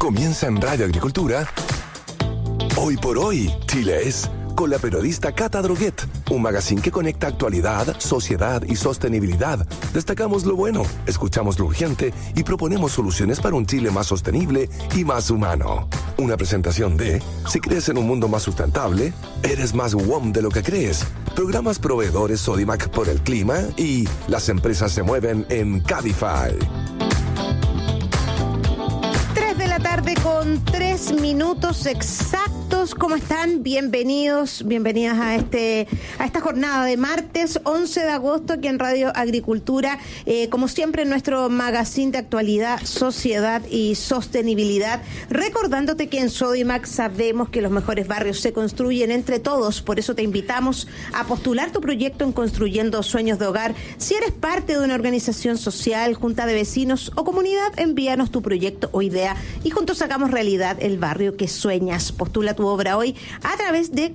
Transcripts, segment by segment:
Comienza en Radio Agricultura. Hoy por hoy, Chile es, con la periodista Cata Droguet, un magazine que conecta actualidad, sociedad y sostenibilidad. Destacamos lo bueno, escuchamos lo urgente y proponemos soluciones para un Chile más sostenible y más humano. Una presentación de, si crees en un mundo más sustentable, eres más WOM de lo que crees. Programas proveedores Sodimac por el clima y las empresas se mueven en Cabify. 3 de la tarde con 3 minutos exactos. ¿Cómo están? Bienvenidas a esta jornada de martes 11 de agosto aquí en Radio Agricultura. Como siempre en nuestro magazine de actualidad, sociedad y sostenibilidad. Recordándote que en Sodimac sabemos que los mejores barrios se construyen entre todos. Por eso te invitamos a postular tu proyecto en Construyendo Sueños de Hogar. Si eres parte de una organización social, junta de vecinos o comunidad, envíanos tu proyecto o idea y juntos hagamos realidad el barrio que sueñas. Postula tu obra hoy a través de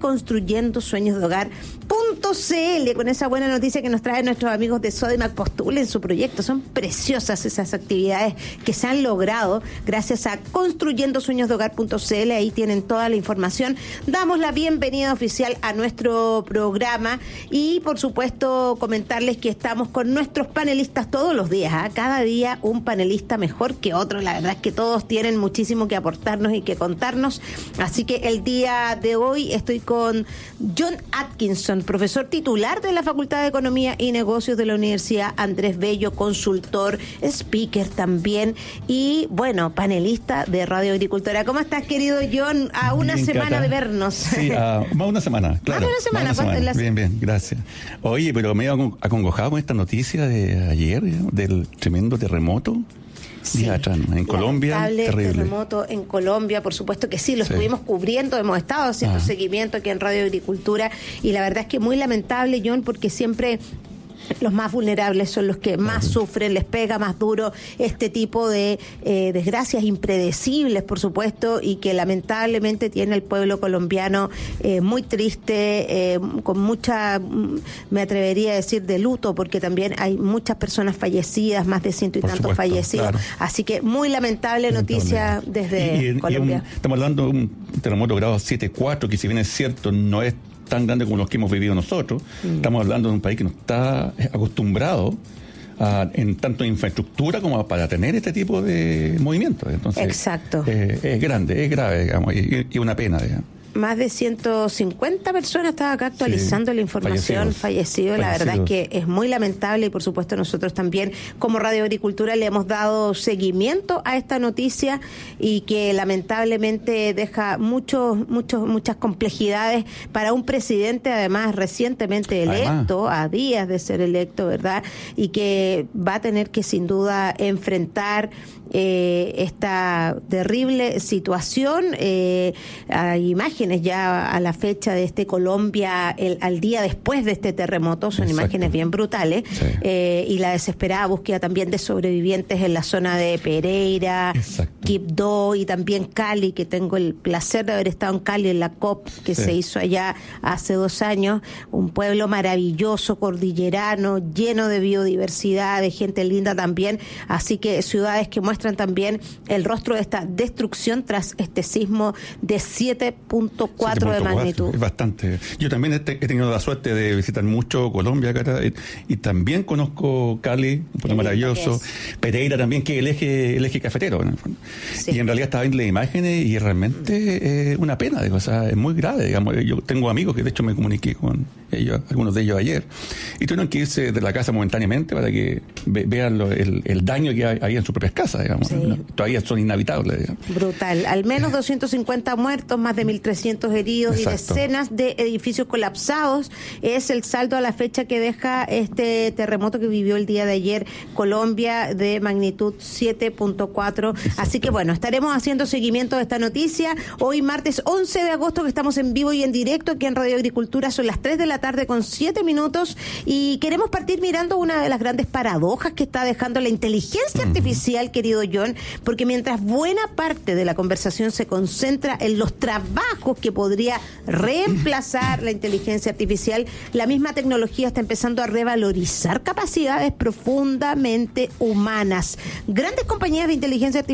construyendosueñosdehogar.cl. Con esa buena noticia que nos traen nuestros amigos de Sodimac, postulen su proyecto. Son preciosas esas actividades que se han logrado gracias a construyendosueñosdehogar.cl. Ahí tienen toda la información. Damos la bienvenida oficial a nuestro programa y por supuesto comentarles que estamos con nuestros panelistas todos los días, ¿eh? Cada día un panelista mejor que otro. La verdad es que todos tienen muchísimo que aportarnos y que contarnos. Así que el día de hoy estoy con John Atkinson, profesor titular de la Facultad de Economía y Negocios de la Universidad Andrés Bello, consultor, speaker también y, bueno, panelista de Radio Agricultura. ¿Cómo estás, querido John? A una bien, semana Cata. de vernos. Sí, más una semana, claro. Más de una semana. Bien, gracias. Oye, pero medio acongojado con esta noticia de ayer, del tremendo terremoto. Sí, días atrás, ¿no? En Colombia, terrible. Terremoto en Colombia, por supuesto que sí, lo estuvimos cubriendo, hemos estado haciendo seguimiento aquí en Radio Agricultura y la verdad es que muy lamentable, John, porque siempre los más vulnerables son los que más sufren, les pega más duro este tipo de desgracias impredecibles, por supuesto, y que lamentablemente tiene el pueblo colombiano muy triste, con mucha, me atrevería a decir, de luto, porque también hay muchas personas fallecidas, más de 100 y tantos fallecidos. Claro. Así que muy lamentable noticia desde Colombia. Estamos hablando de un terremoto grado 7.4, que si bien es cierto, no es tan grande como los que hemos vivido nosotros. Estamos hablando de un país que no está acostumbrado en tanto infraestructura como para tener este tipo de movimientos. Entonces, exacto. Es grande, es grave, digamos, y una pena, digamos. Más de 150 personas, estaba acá actualizando la información, fallecidos. La verdad es que es muy lamentable y por supuesto nosotros también como Radio Agricultura le hemos dado seguimiento a esta noticia y que lamentablemente deja muchas complejidades para un presidente además recientemente electo, a días de ser electo, ¿verdad? Y que va a tener que sin duda enfrentar esta terrible situación. Hay imágenes ya a la fecha de Colombia, al día después de este terremoto, son imágenes bien brutales, y la desesperada búsqueda también de sobrevivientes en la zona de Pereira, Quibdó y también Cali, que tengo el placer de haber estado en Cali en la COP que se hizo allá hace 2 años, un pueblo maravilloso, cordillerano, lleno de biodiversidad, de gente linda también, así que ciudades que muestran también el rostro de esta destrucción tras este sismo de 7.4 de magnitud. Es bastante. Yo también he tenido la suerte de visitar mucho Colombia, Cata, y también conozco Cali, un pueblo maravilloso, Pereira también, que es el eje cafetero, en el fondo. Y en realidad estaba viendo las imágenes y realmente es una pena, o sea, es muy grave, digamos. Yo tengo amigos que de hecho me comuniqué con ellos, algunos de ellos ayer, y tuvieron que irse de la casa momentáneamente para que vean el daño que hay en sus propias casas, digamos. Todavía son inhabitables, digamos. Brutal. Al menos 250 muertos, más de 1.300 heridos y decenas de edificios colapsados. Es el saldo a la fecha que deja este terremoto que vivió el día de ayer Colombia de magnitud 7.4. Así que bueno, estaremos haciendo seguimiento de esta noticia. Hoy martes 11 de agosto que estamos en vivo y en directo aquí en Radio Agricultura, son las 3 de la tarde con 7 minutos y queremos partir mirando una de las grandes paradojas que está dejando la inteligencia artificial, querido John, porque mientras buena parte de la conversación se concentra en los trabajos que podría reemplazar la inteligencia artificial, la misma tecnología está empezando a revalorizar capacidades profundamente humanas. Grandes compañías de inteligencia artificial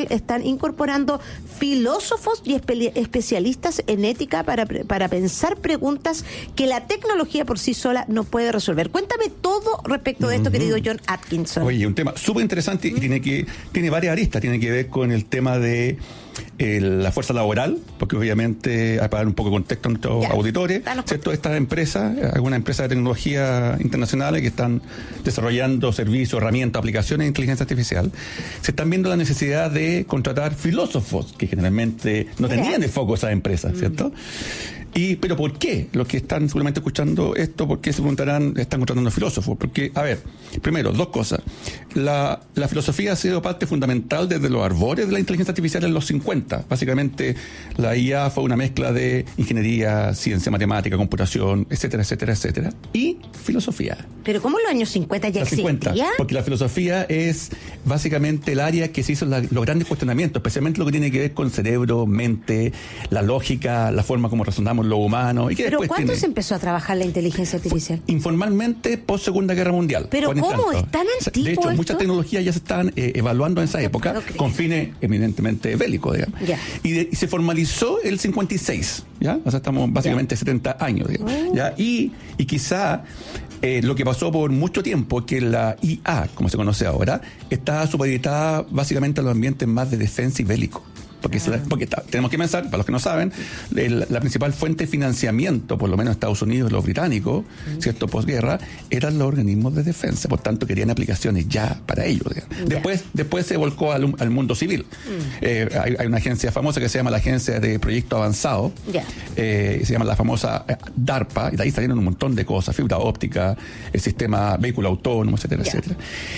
están incorporando filósofos y especialistas en ética para pensar preguntas que la tecnología por sí sola no puede resolver. Cuéntame todo respecto de esto, querido John Atkinson. Oye, un tema súper interesante y tiene varias aristas. Tiene que ver con el tema de la fuerza laboral, porque obviamente, para dar un poco de contexto a nuestros auditores, ¿cierto? Estas empresas, algunas empresas de tecnología internacionales que están desarrollando servicios, herramientas, aplicaciones de inteligencia artificial, se están viendo la necesidad de contratar filósofos, que generalmente no tenían de foco esas empresas, ¿cierto? Pero ¿por qué? Los que están seguramente escuchando esto, ¿por qué se preguntarán, están contratando filósofos? Porque, a ver, primero, dos cosas. La filosofía ha sido parte fundamental desde los arbores de la inteligencia artificial en los 50. Básicamente, la IA fue una mezcla de ingeniería, ciencia, matemática, computación, etcétera, etcétera, etcétera. Y filosofía. ¿Pero cómo en los años 50 ya existía? Porque la filosofía es básicamente el área que se hizo los grandes cuestionamientos, especialmente lo que tiene que ver con el cerebro, mente, la lógica, la forma como razonamos lo humano. ¿Pero cuándo se empezó a trabajar la inteligencia artificial? Informalmente, post Segunda Guerra Mundial. ¿Pero cómo? ¿Es tan antiguo? De hecho, muchas tecnologías ya se estaban evaluando en esa época, con fines eminentemente bélicos, digamos. Y se formalizó el 56, ¿ya? O sea, estamos básicamente 70 años, digamos, ¿ya? Y quizá lo que pasó por mucho tiempo, que la IA, como se conoce ahora, está supeditada básicamente a los ambientes más de defensa y bélico. Porque tenemos que pensar, para los que no saben, la principal fuente de financiamiento, por lo menos Estados Unidos y los británicos, ¿cierto? Posguerra, eran los organismos de defensa. Por tanto, querían aplicaciones ya para ellos. Después se volcó al mundo civil. Hay una agencia famosa que se llama la Agencia de Proyecto Avanzado. Se llama la famosa DARPA, y de ahí salieron un montón de cosas, fibra óptica, el sistema vehículo autónomo, etcétera, etcétera.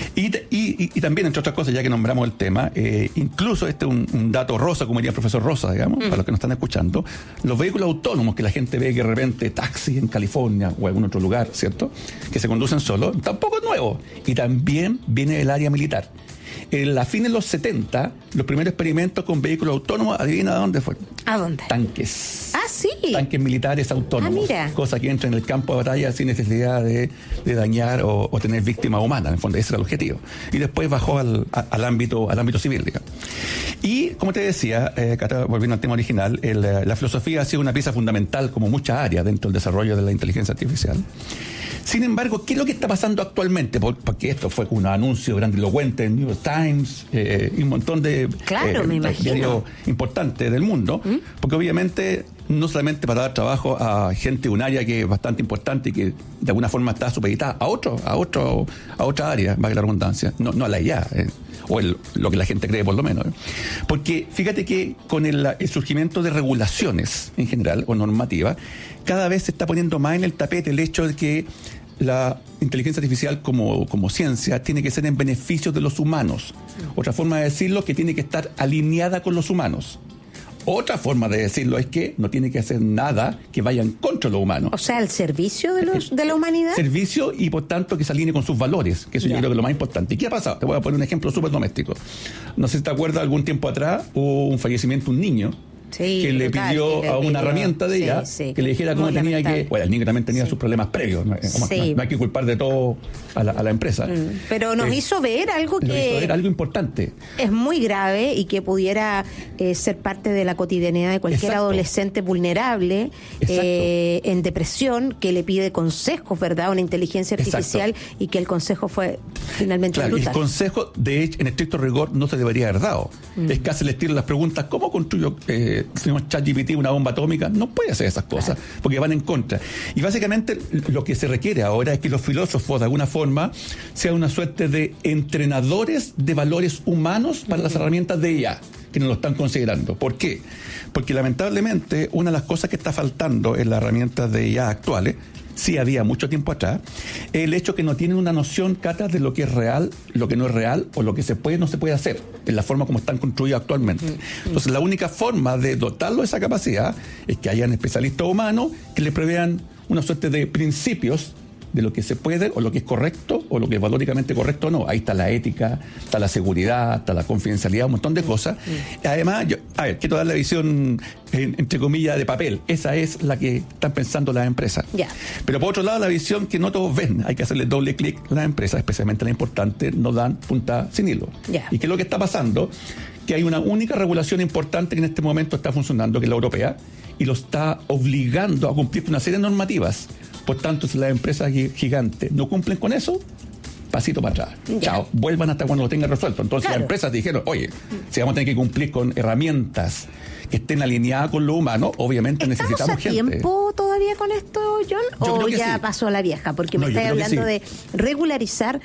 Y también, entre otras cosas, ya que nombramos el tema, incluso un dato rosa, como diría el profesor Rosa, digamos, para los que nos están escuchando, los vehículos autónomos que la gente ve que de repente taxis en California o en algún otro lugar, ¿cierto?, que se conducen solos, tampoco es nuevo. Y también viene del área militar. A fines de los 70, los primeros experimentos con vehículos autónomos, adivina dónde fue. ¿A dónde? Tanques. Ah, sí. Tanques militares autónomos. Cosa que entra en el campo de batalla sin necesidad de dañar o tener víctimas humanas. En el fondo, ese era el objetivo. Y después bajó al ámbito civil, digamos. Y, como te decía, volviendo al tema original, la filosofía ha sido una pieza fundamental, como muchas áreas, dentro del desarrollo de la inteligencia artificial. Sin embargo, ¿qué es lo que está pasando actualmente? Porque esto fue un anuncio grandilocuente en New York Times y un montón de diarios importantes del mundo, porque obviamente no solamente para dar trabajo a gente de un área que es bastante importante y que de alguna forma está supeditada a otra área, valga la redundancia, no a la IA, o lo que la gente cree por lo menos. Porque fíjate que con el surgimiento de regulaciones en general o normativas, cada vez se está poniendo más en el tapete el hecho de que la inteligencia artificial como ciencia tiene que ser en beneficio de los humanos. Otra forma de decirlo, que tiene que estar alineada con los humanos. Otra forma de decirlo es que no tiene que hacer nada que vaya en contra de los humanos. O sea, al servicio de la humanidad. Servicio, y por tanto que se alinee con sus valores, que eso yo creo que es lo más importante. ¿Y qué ha pasado? Te voy a poner un ejemplo súper doméstico. No sé si te acuerdas, algún tiempo atrás hubo un fallecimiento de un niño. Que le pidió a una herramienta de ella que le dijera cómo tenía que... Bueno, el niño también tenía sus problemas previos. No hay que culpar de todo a la empresa. Pero nos hizo ver algo algo importante. Es muy grave y que pudiera ser parte de la cotidianidad de cualquier adolescente vulnerable en depresión, que le pide consejos, ¿verdad? Una inteligencia artificial, y que el consejo fue finalmente brutal. El consejo, de hecho, en estricto rigor, no se debería haber dado. Es casi el estilo de las preguntas: ¿cómo construyo ChatGPT una bomba atómica? No puede hacer esas cosas, porque van en contra. Y básicamente lo que se requiere ahora es que los filósofos, de alguna forma, sean una suerte de entrenadores de valores humanos para las herramientas de IA, que no lo están considerando. ¿Por qué? Porque lamentablemente una de las cosas que está faltando en las herramientas de IA actuales, sí había mucho tiempo atrás, el hecho que no tienen una noción, Cata, de lo que es real, lo que no es real, o lo que se puede o no se puede hacer, en la forma como están construidas actualmente. Entonces, la única forma de dotarlo de esa capacidad es que hayan especialistas humanos que le prevean una suerte de principios de lo que se puede, o lo que es correcto, o lo que es valóricamente correcto o no. Ahí está la ética, está la seguridad, está la confidencialidad, un montón de cosas. Además, quiero dar la visión, entre comillas, de papel. Esa es la que están pensando las empresas. Pero por otro lado, la visión que no todos ven, hay que hacerle doble clic. Las empresas, especialmente las importantes, no dan punta sin hilo. ¿Y qué es lo que está pasando? que hay una única regulación importante que en este momento está funcionando, que es la europea, y lo está obligando a cumplir con una serie de normativas. Por tanto, si las empresas gigantes no cumplen con eso, pasito para atrás. Chao, vuelvan hasta cuando lo tengan resuelto. Entonces las empresas dijeron, oye, si vamos a tener que cumplir con herramientas que estén alineadas con lo humano, obviamente necesitamos gente. ¿Estamos a tiempo todavía con esto, John? ¿O ya pasó la vieja? Porque me estáis hablando de regularizar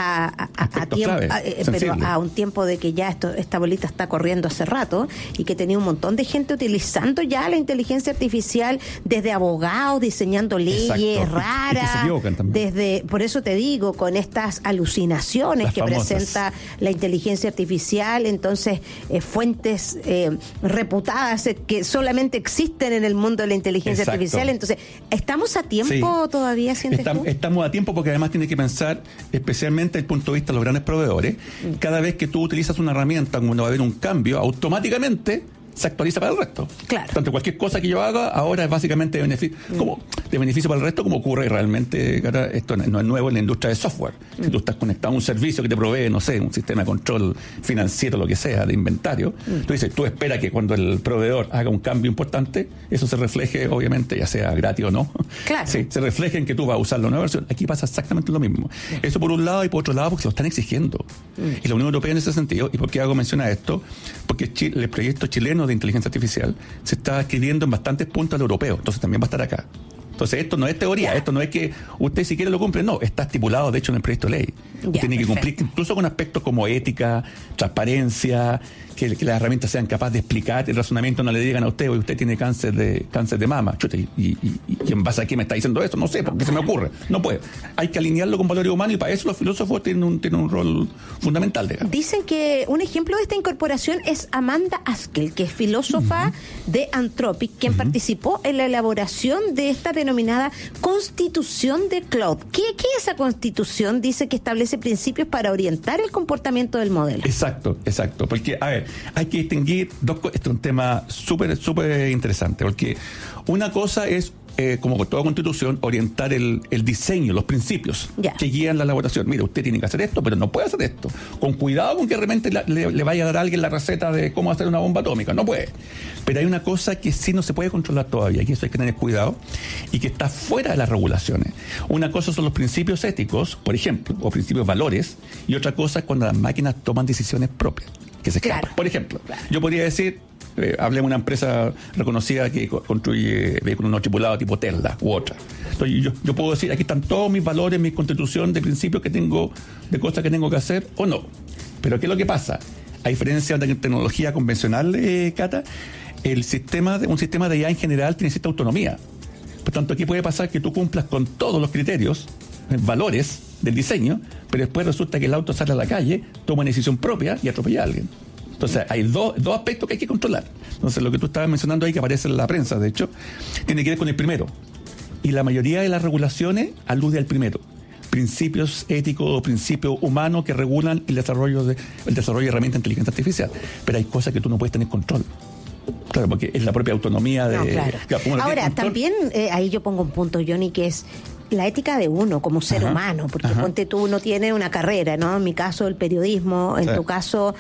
pero a un tiempo de que ya esta bolita está corriendo hace rato y que tenía un montón de gente utilizando ya la inteligencia artificial, desde abogados diseñando leyes raras, desde, por eso te digo, con estas alucinaciones las que famosas presenta la inteligencia artificial, entonces fuentes reputadas que solamente existen en el mundo de la inteligencia artificial. Entonces, ¿estamos a tiempo todavía, sientes tú? Estamos a tiempo porque además tienes que pensar, especialmente desde el punto de vista de los grandes proveedores, cada vez que tú utilizas una herramienta, cuando va a haber un cambio, automáticamente se actualiza para el resto. Claro. Tanto cualquier cosa que yo haga ahora es básicamente de beneficio para el resto, como ocurre realmente, esto no es nuevo en la industria de software. Si tú estás conectado a un servicio que te provee, no sé, un sistema de control financiero, lo que sea, de inventario, tú esperas que cuando el proveedor haga un cambio importante, eso se refleje, obviamente, ya sea gratis o no. Claro. Sí, se refleje en que tú vas a usar la nueva versión. Aquí pasa exactamente lo mismo. Eso por un lado, y por otro lado porque se lo están exigiendo. Y la Unión Europea en ese sentido, ¿y por qué hago mención a esto? Porque el proyecto chileno de inteligencia artificial se está escribiendo en bastantes puntos al europeo, entonces también va a estar acá. Entonces esto no es teoría, esto no es que usted si quiere lo cumple, no, está estipulado de hecho en el proyecto de ley. Tiene que cumplir incluso con aspectos como ética, transparencia, que las herramientas sean capaces de explicar el razonamiento, no le digan a usted, oye, usted tiene cáncer de mama, chuta, y en base a qué me está diciendo eso, no sé, porque se me ocurre, no puede. Hay que alinearlo con valores humanos y para eso los filósofos tienen un rol fundamental, digamos. Dicen que un ejemplo de esta incorporación es Amanda Askell, que es filósofa de Anthropic, quien participó en la elaboración de esta denominada Constitución de Cloud. ¿Qué es esa Constitución? Dice que establece principios para orientar el comportamiento del modelo. Exacto, porque, a ver, hay que distinguir dos cosas. Este es un tema súper interesante, porque una cosa es, como con toda constitución, orientar el diseño, los principios que guían la elaboración. Mira, usted tiene que hacer esto, pero no puede hacer esto. Con cuidado con que realmente le vaya a dar a alguien la receta de cómo hacer una bomba atómica. No puede. Pero hay una cosa que sí no se puede controlar todavía, y eso hay que tener cuidado, y que está fuera de las regulaciones. Una cosa son los principios éticos, por ejemplo, o principios valores, y otra cosa es cuando las máquinas toman decisiones propias, que se escapan. Por ejemplo, yo podría decir, hablemos de una empresa reconocida que construye vehículos no tripulados tipo Tesla u otra. Entonces yo puedo decir, aquí están todos mis valores, mi constitución de principios que tengo, de cosas que tengo que hacer o no. Pero ¿qué es lo que pasa? A diferencia de la tecnología convencional, Cata, un sistema de IA en general tiene cierta autonomía. Por tanto, aquí puede pasar que tú cumplas con todos los criterios, valores del diseño, pero después resulta que el auto sale a la calle, toma una decisión propia y atropella a alguien. Entonces, hay dos aspectos que hay que controlar. Entonces, lo que tú estabas mencionando ahí, que aparece en la prensa, de hecho, tiene que ver con el primero. Y la mayoría de las regulaciones alude al primero. Principios éticos o principios humanos que regulan el desarrollo de herramientas de inteligencia artificial. Pero hay cosas que tú no puedes tener control. Claro, porque es la propia autonomía de... No, claro. Ahora, también ahí yo pongo un punto, Johnny, que es la ética de uno como ser humano, porque ponte tú, uno tiene una carrera, ¿no? En mi caso el periodismo, en tu caso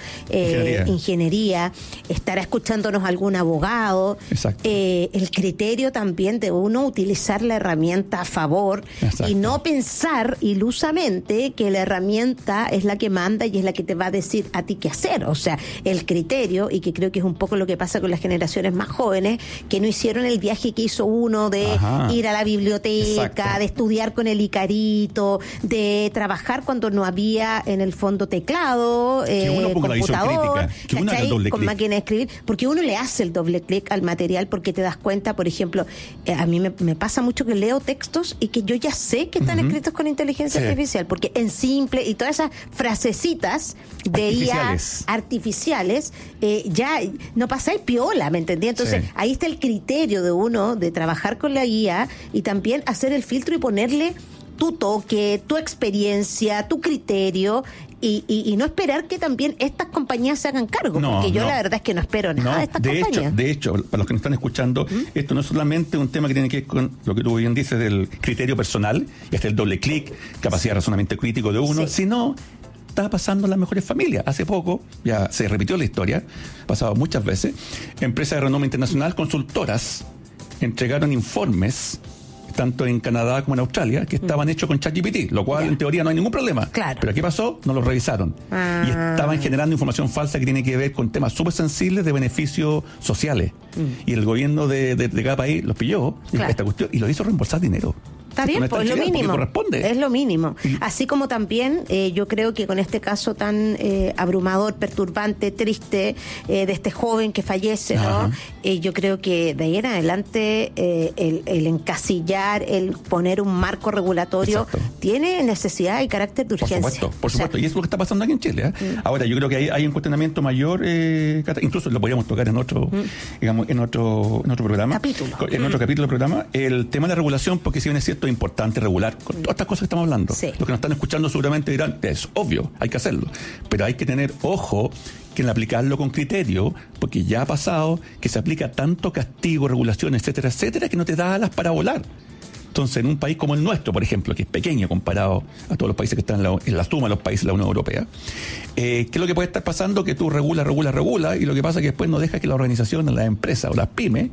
ingeniería, estará escuchándonos algún abogado, el criterio también de uno utilizar la herramienta a favor y no pensar ilusamente que la herramienta es la que manda y es la que te va a decir a ti qué hacer, o sea, el criterio, y que creo que es un poco lo que pasa con las generaciones más jóvenes, que no hicieron el viaje que hizo uno de ir a la biblioteca, de estudiar con el Icarito, de trabajar cuando no había en el fondo teclado, computador, con máquina de escribir, porque uno le hace el doble clic al material, porque te das cuenta, por ejemplo, a mí me pasa mucho que leo textos y que yo ya sé que están escritos con inteligencia artificial, porque en simple y todas esas frasecitas de IA artificiales, ya no pasáis piola, ¿me entendí? Entonces ahí está el criterio de uno de trabajar con la IA y también hacer el filtro y ponerle tu toque, tu experiencia, tu criterio y no esperar que también estas compañías se hagan cargo, porque yo la verdad es que no espero nada de estas compañías. De hecho, para los que nos están escuchando, esto no es solamente un tema que tiene que ver con lo que tú bien dices del criterio personal, y hasta el doble clic, capacidad de razonamiento crítico de uno, sino está pasando en las mejores familias. Hace poco, ya se repitió la historia, ha pasado muchas veces, empresas de renombre internacional, consultoras, entregaron informes tanto en Canadá como en Australia, que estaban hechos con ChatGPT, lo cual en teoría no hay ningún problema. Claro. Pero ¿qué pasó? No los revisaron. Y estaban generando información falsa que tiene que ver con temas súper sensibles de beneficios sociales. Y el gobierno de cada país los pilló, esta cuestión, y lo hizo reembolsar dinero. Está bien, pues es lo mínimo. Corresponde. Es lo mínimo. Así como también yo creo que con este caso tan abrumador, perturbante, triste, de este joven que fallece, ¿no? Yo creo que de ahí en adelante el encasillar, el poner un marco regulatorio, tiene necesidad y carácter de urgencia. Por supuesto. Y es lo que está pasando aquí en Chile. Ahora, yo creo que hay un cuestionamiento mayor, incluso lo podríamos tocar en otro, digamos, en otro programa. En otro capítulo del programa. El tema de la regulación, porque si bien es cierto, es importante regular con todas estas cosas que estamos hablando. Los que nos están escuchando seguramente dirán, es obvio, hay que hacerlo. Pero hay que tener ojo que en aplicarlo con criterio, porque ya ha pasado que se aplica tanto castigo, regulación, etcétera, etcétera, que no te da alas para volar. Entonces, en un país como el nuestro, por ejemplo, que es pequeño comparado a todos los países que están en la suma de los países de la Unión Europea, ¿qué es lo que puede estar pasando? Que tú regulas, y lo que pasa es que después no dejas que las organizaciones, las empresas o las pymes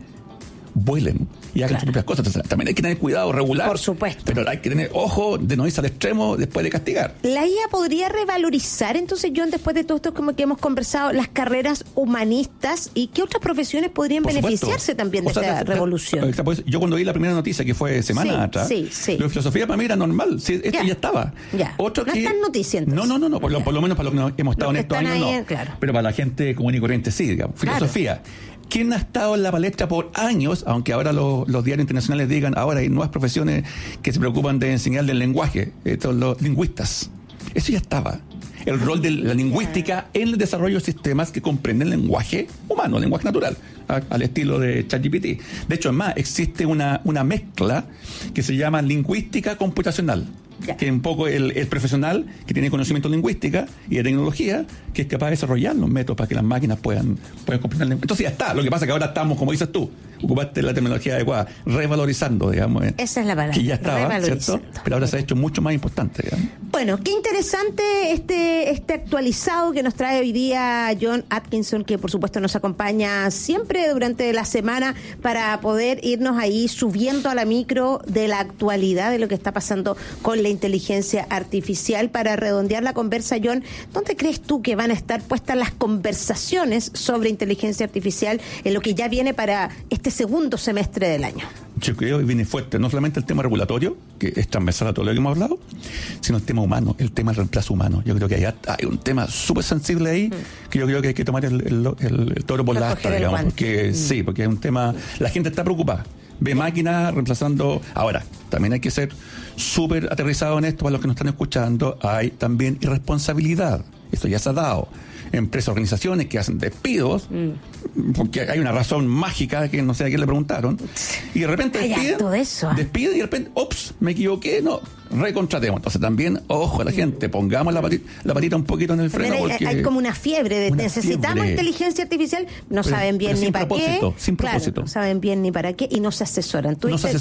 vuelen y hagan sus propias cosas. Entonces, también hay que tener cuidado, regular. Por supuesto. Pero hay que tener ojo de no irse al extremo después de castigar. ¿La IA podría revalorizar, entonces, John, después de todo esto como que hemos conversado, las carreras humanistas y qué otras profesiones podrían beneficiarse también de esta revolución? Yo cuando vi la primera noticia, que fue semanas atrás, la filosofía para mí era normal. Esto ya estaba. Otro no es tan noticia, entonces. No. Por lo menos para los que hemos estado en estos años, no. Claro. Pero para la gente común y corriente sí, digamos. Filosofía. ¿Quién ha estado en la palestra por años, aunque ahora los diarios internacionales digan, ahora hay nuevas profesiones que se preocupan de enseñarle el lenguaje, los lingüistas? Eso ya estaba. El rol de la lingüística en el desarrollo de sistemas que comprenden el lenguaje humano, el lenguaje natural, al estilo de ChatGPT. De hecho, es más, existe una mezcla que se llama lingüística computacional. Que es un poco el profesional que tiene conocimiento de lingüística y de tecnología, que es capaz de desarrollar los métodos para que las máquinas puedan comprender el lenguaje. Entonces ya está. Lo que pasa es que ahora estamos, como dices tú, ocupaste la terminología adecuada, revalorizando, digamos. Esa es la palabra. Que ya estaba, ¿cierto? Pero ahora se ha hecho mucho más importante, digamos. Bueno, qué interesante este actualizado que nos trae hoy día John Atkinson, que por supuesto nos acompaña siempre durante la semana para poder irnos ahí subiendo a la micro de la actualidad de lo que está pasando con la inteligencia artificial. Para redondear la conversa, John, ¿dónde crees tú que van a estar puestas las conversaciones sobre inteligencia artificial en lo que ya viene para este segundo semestre del año? Yo creo que viene fuerte no solamente el tema regulatorio, que es transversal a todo lo que hemos hablado, sino el tema humano, el tema del reemplazo humano. Yo creo que hay un tema súper sensible ahí, que yo creo que hay que tomar el toro por la asta, digamos, porque sí, porque es un tema, la gente está preocupada, ve máquinas reemplazando. Ahora, también hay que ser súper aterrizado en esto para los que nos están escuchando. Hay también irresponsabilidad, esto ya se ha dado. Empresas, organizaciones que hacen despidos, porque hay una razón mágica que no sé a quién le preguntaron, y de repente despiden y de repente, me equivoqué, recontratemos. Entonces también, ojo a la gente, pongamos la patita un poquito en el freno. Porque hay como una fiebre de necesitamos inteligencia artificial, no saben bien ni para qué. Sin propósito. No saben bien ni para qué y no se asesoran.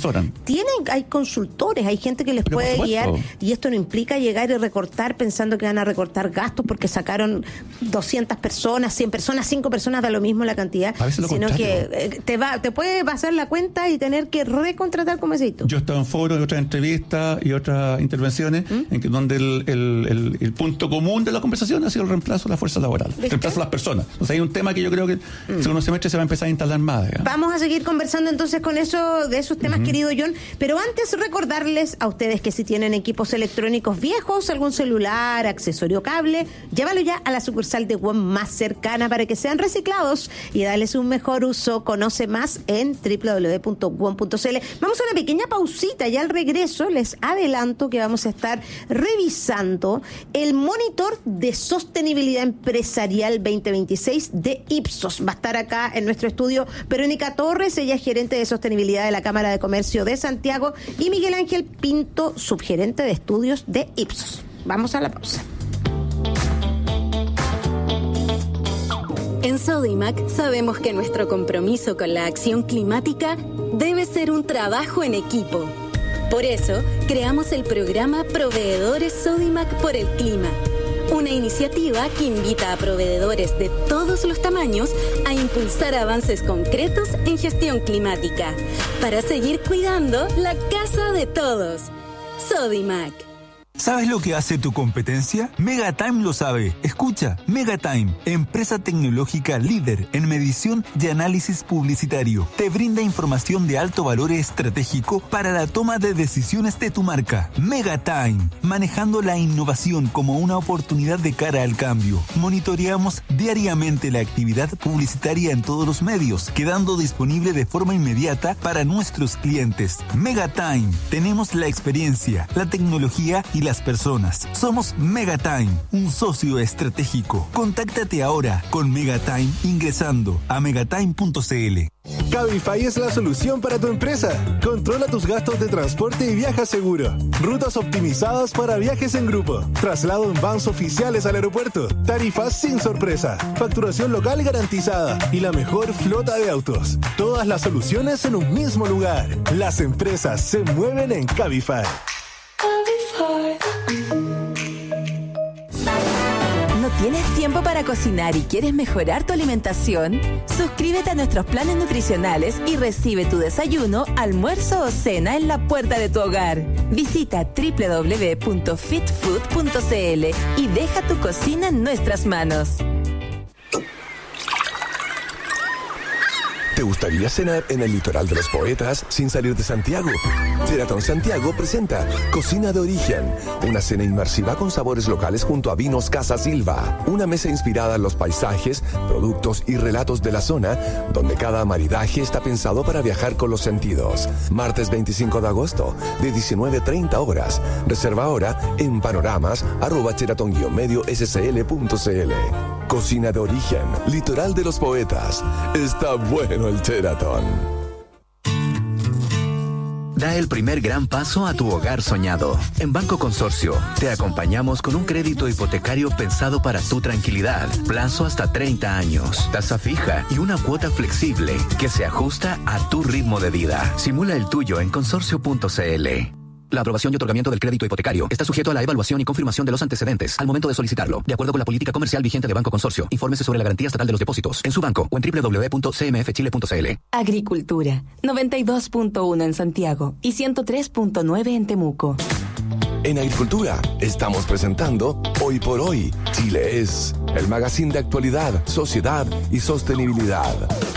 Hay consultores, hay gente que les puede guiar, y esto no implica llegar y recortar pensando que van a recortar gastos porque sacaron 200 personas, 100 personas, 5 personas, da lo mismo la cantidad, sino que te puede pasar la cuenta y tener que recontratar como ese hito. Yo he estado en foros de otras entrevistas y otras intervenciones en que donde el punto común de la conversación ha sido el reemplazo de la fuerza laboral, el reemplazo de las personas. O sea, hay un tema que yo creo que el segundo semestre se va a empezar a instalar más. Digamos. Vamos a seguir conversando entonces con de esos temas, querido John, pero antes recordarles a ustedes que si tienen equipos electrónicos viejos, algún celular, accesorio, cable, llévalo ya a la sucursal de WOM más cercana para que sean reciclados y darles un mejor uso. Conoce más en www.wom.cl. Vamos a una pequeña pausita y al regreso les adelanto que vamos a estar revisando el monitor de sostenibilidad empresarial 2026 de Ipsos. Va a estar acá en nuestro estudio Verónica Torres, ella es gerente de sostenibilidad de la Cámara de Comercio de Santiago, y Miguel Ángel Pinto, subgerente de estudios de Ipsos. Vamos a la pausa. En Sodimac sabemos que nuestro compromiso con la acción climática debe ser un trabajo en equipo. Por eso, creamos el programa Proveedores Sodimac por el Clima, una iniciativa que invita a proveedores de todos los tamaños a impulsar avances concretos en gestión climática para seguir cuidando la casa de todos. Sodimac. ¿Sabes lo que hace tu competencia? Megatime lo sabe. Escucha, Megatime, empresa tecnológica líder en medición y análisis publicitario. Te brinda información de alto valor estratégico para la toma de decisiones de tu marca. Megatime, manejando la innovación como una oportunidad de cara al cambio. Monitoreamos diariamente la actividad publicitaria en todos los medios, quedando disponible de forma inmediata para nuestros clientes. Megatime, tenemos la experiencia, la tecnología y las personas. Somos Megatime, un socio estratégico. Contáctate ahora con Megatime ingresando a megatime.cl. Cabify es la solución para tu empresa. Controla tus gastos de transporte y viaja seguro. Rutas optimizadas para viajes en grupo. Traslado en vans oficiales al aeropuerto. Tarifas sin sorpresa. Facturación local garantizada. Y la mejor flota de autos. Todas las soluciones en un mismo lugar. Las empresas se mueven en Cabify. ¿No tienes tiempo para cocinar y quieres mejorar tu alimentación? Suscríbete a nuestros planes nutricionales y recibe tu desayuno, almuerzo o cena en la puerta de tu hogar. Visita www.fitfood.cl y deja tu cocina en nuestras manos. ¿Te gustaría cenar en el litoral de los poetas sin salir de Santiago? Sheraton Santiago presenta Cocina de Origen, una cena inmersiva con sabores locales junto a Vinos Casa Silva. Una mesa inspirada en los paisajes, productos y relatos de la zona, donde cada maridaje está pensado para viajar con los sentidos. Martes 25 de agosto, de 19:30 horas. Reserva ahora en panoramas@sheraton-medioscl.cl. Cocina de Origen, litoral de los poetas. Está bueno el Sheraton. Da el primer gran paso a tu hogar soñado. En Banco Consorcio, te acompañamos con un crédito hipotecario pensado para tu tranquilidad. Plazo hasta 30 años, tasa fija y una cuota flexible que se ajusta a tu ritmo de vida. Simula el tuyo en consorcio.cl. La aprobación y otorgamiento del crédito hipotecario está sujeto a la evaluación y confirmación de los antecedentes al momento de solicitarlo, de acuerdo con la política comercial vigente de Banco Consorcio. Infórmese sobre la garantía estatal de los depósitos en su banco o en www.cmfchile.cl. Agricultura, 92.1 en Santiago y 103.9 en Temuco. En Agricultura estamos presentando Hoy por Hoy, Chile es, el magazine de actualidad, sociedad y sostenibilidad.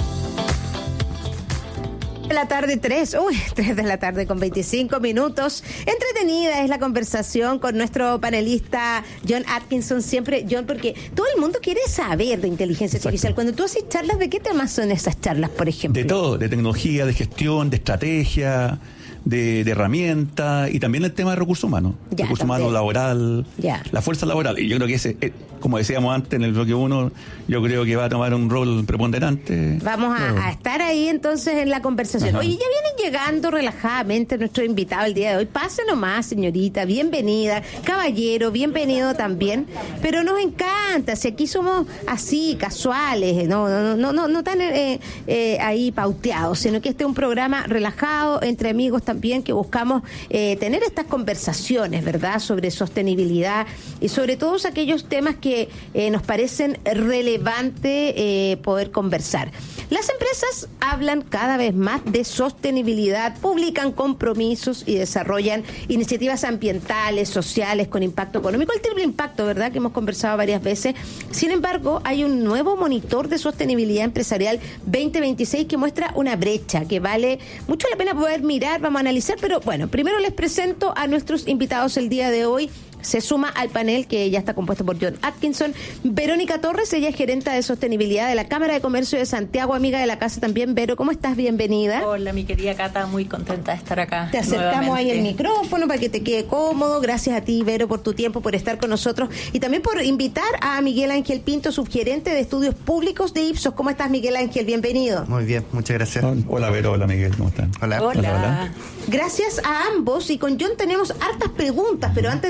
La tarde 3 de la tarde con 25 minutos. Entretenida es la conversación con nuestro panelista John Atkinson. Siempre, John, porque todo el mundo quiere saber de inteligencia artificial. Cuando tú haces charlas, ¿de qué temas son esas charlas, por ejemplo? De todo, de tecnología, de gestión, de estrategia, de herramientas y también el tema de recursos humanos. Recursos humanos, laboral, la fuerza laboral. Y yo creo que ese, como decíamos antes en el bloque 1, yo creo que va a tomar un rol preponderante. Vamos a estar ahí entonces en la conversación. Ajá. Oye, ya vienen llegando relajadamente nuestro invitado el día de hoy. Pase nomás, señorita, bienvenida. Caballero, bienvenido también. Pero nos encanta, si aquí somos así, casuales, no tan ahí pauteados, sino que este es un programa relajado, entre amigos también, que buscamos tener estas conversaciones, ¿verdad?, sobre sostenibilidad y sobre todos aquellos temas que nos parecen relevantes poder conversar. Las empresas hablan cada vez más de sostenibilidad, publican compromisos y desarrollan iniciativas ambientales, sociales, con impacto económico, el triple impacto, ¿verdad?, que hemos conversado varias veces. Sin embargo, hay un nuevo monitor de sostenibilidad empresarial 2026 que muestra una brecha que vale mucho la pena poder mirar. Vamos a analizar, pero bueno, primero les presento a nuestros invitados el día de hoy. Se suma al panel que ya está compuesto por John Atkinson, Verónica Torres, ella es gerenta de sostenibilidad de la Cámara de Comercio de Santiago, amiga de la casa también. Vero, ¿cómo estás? Bienvenida. Hola, mi querida Cata, muy contenta de estar acá. Te acercamos ahí el micrófono para que te quede cómodo. Gracias a ti, Vero, por tu tiempo, por estar con nosotros y también por invitar a Miguel Ángel Pinto, subgerente de estudios públicos de Ipsos. ¿Cómo estás, Miguel Ángel? Bienvenido. Muy bien, muchas gracias. Hola, Vero. Hola, Miguel. ¿Cómo están? Hola. Gracias a ambos y con John tenemos hartas preguntas, pero antes de entrar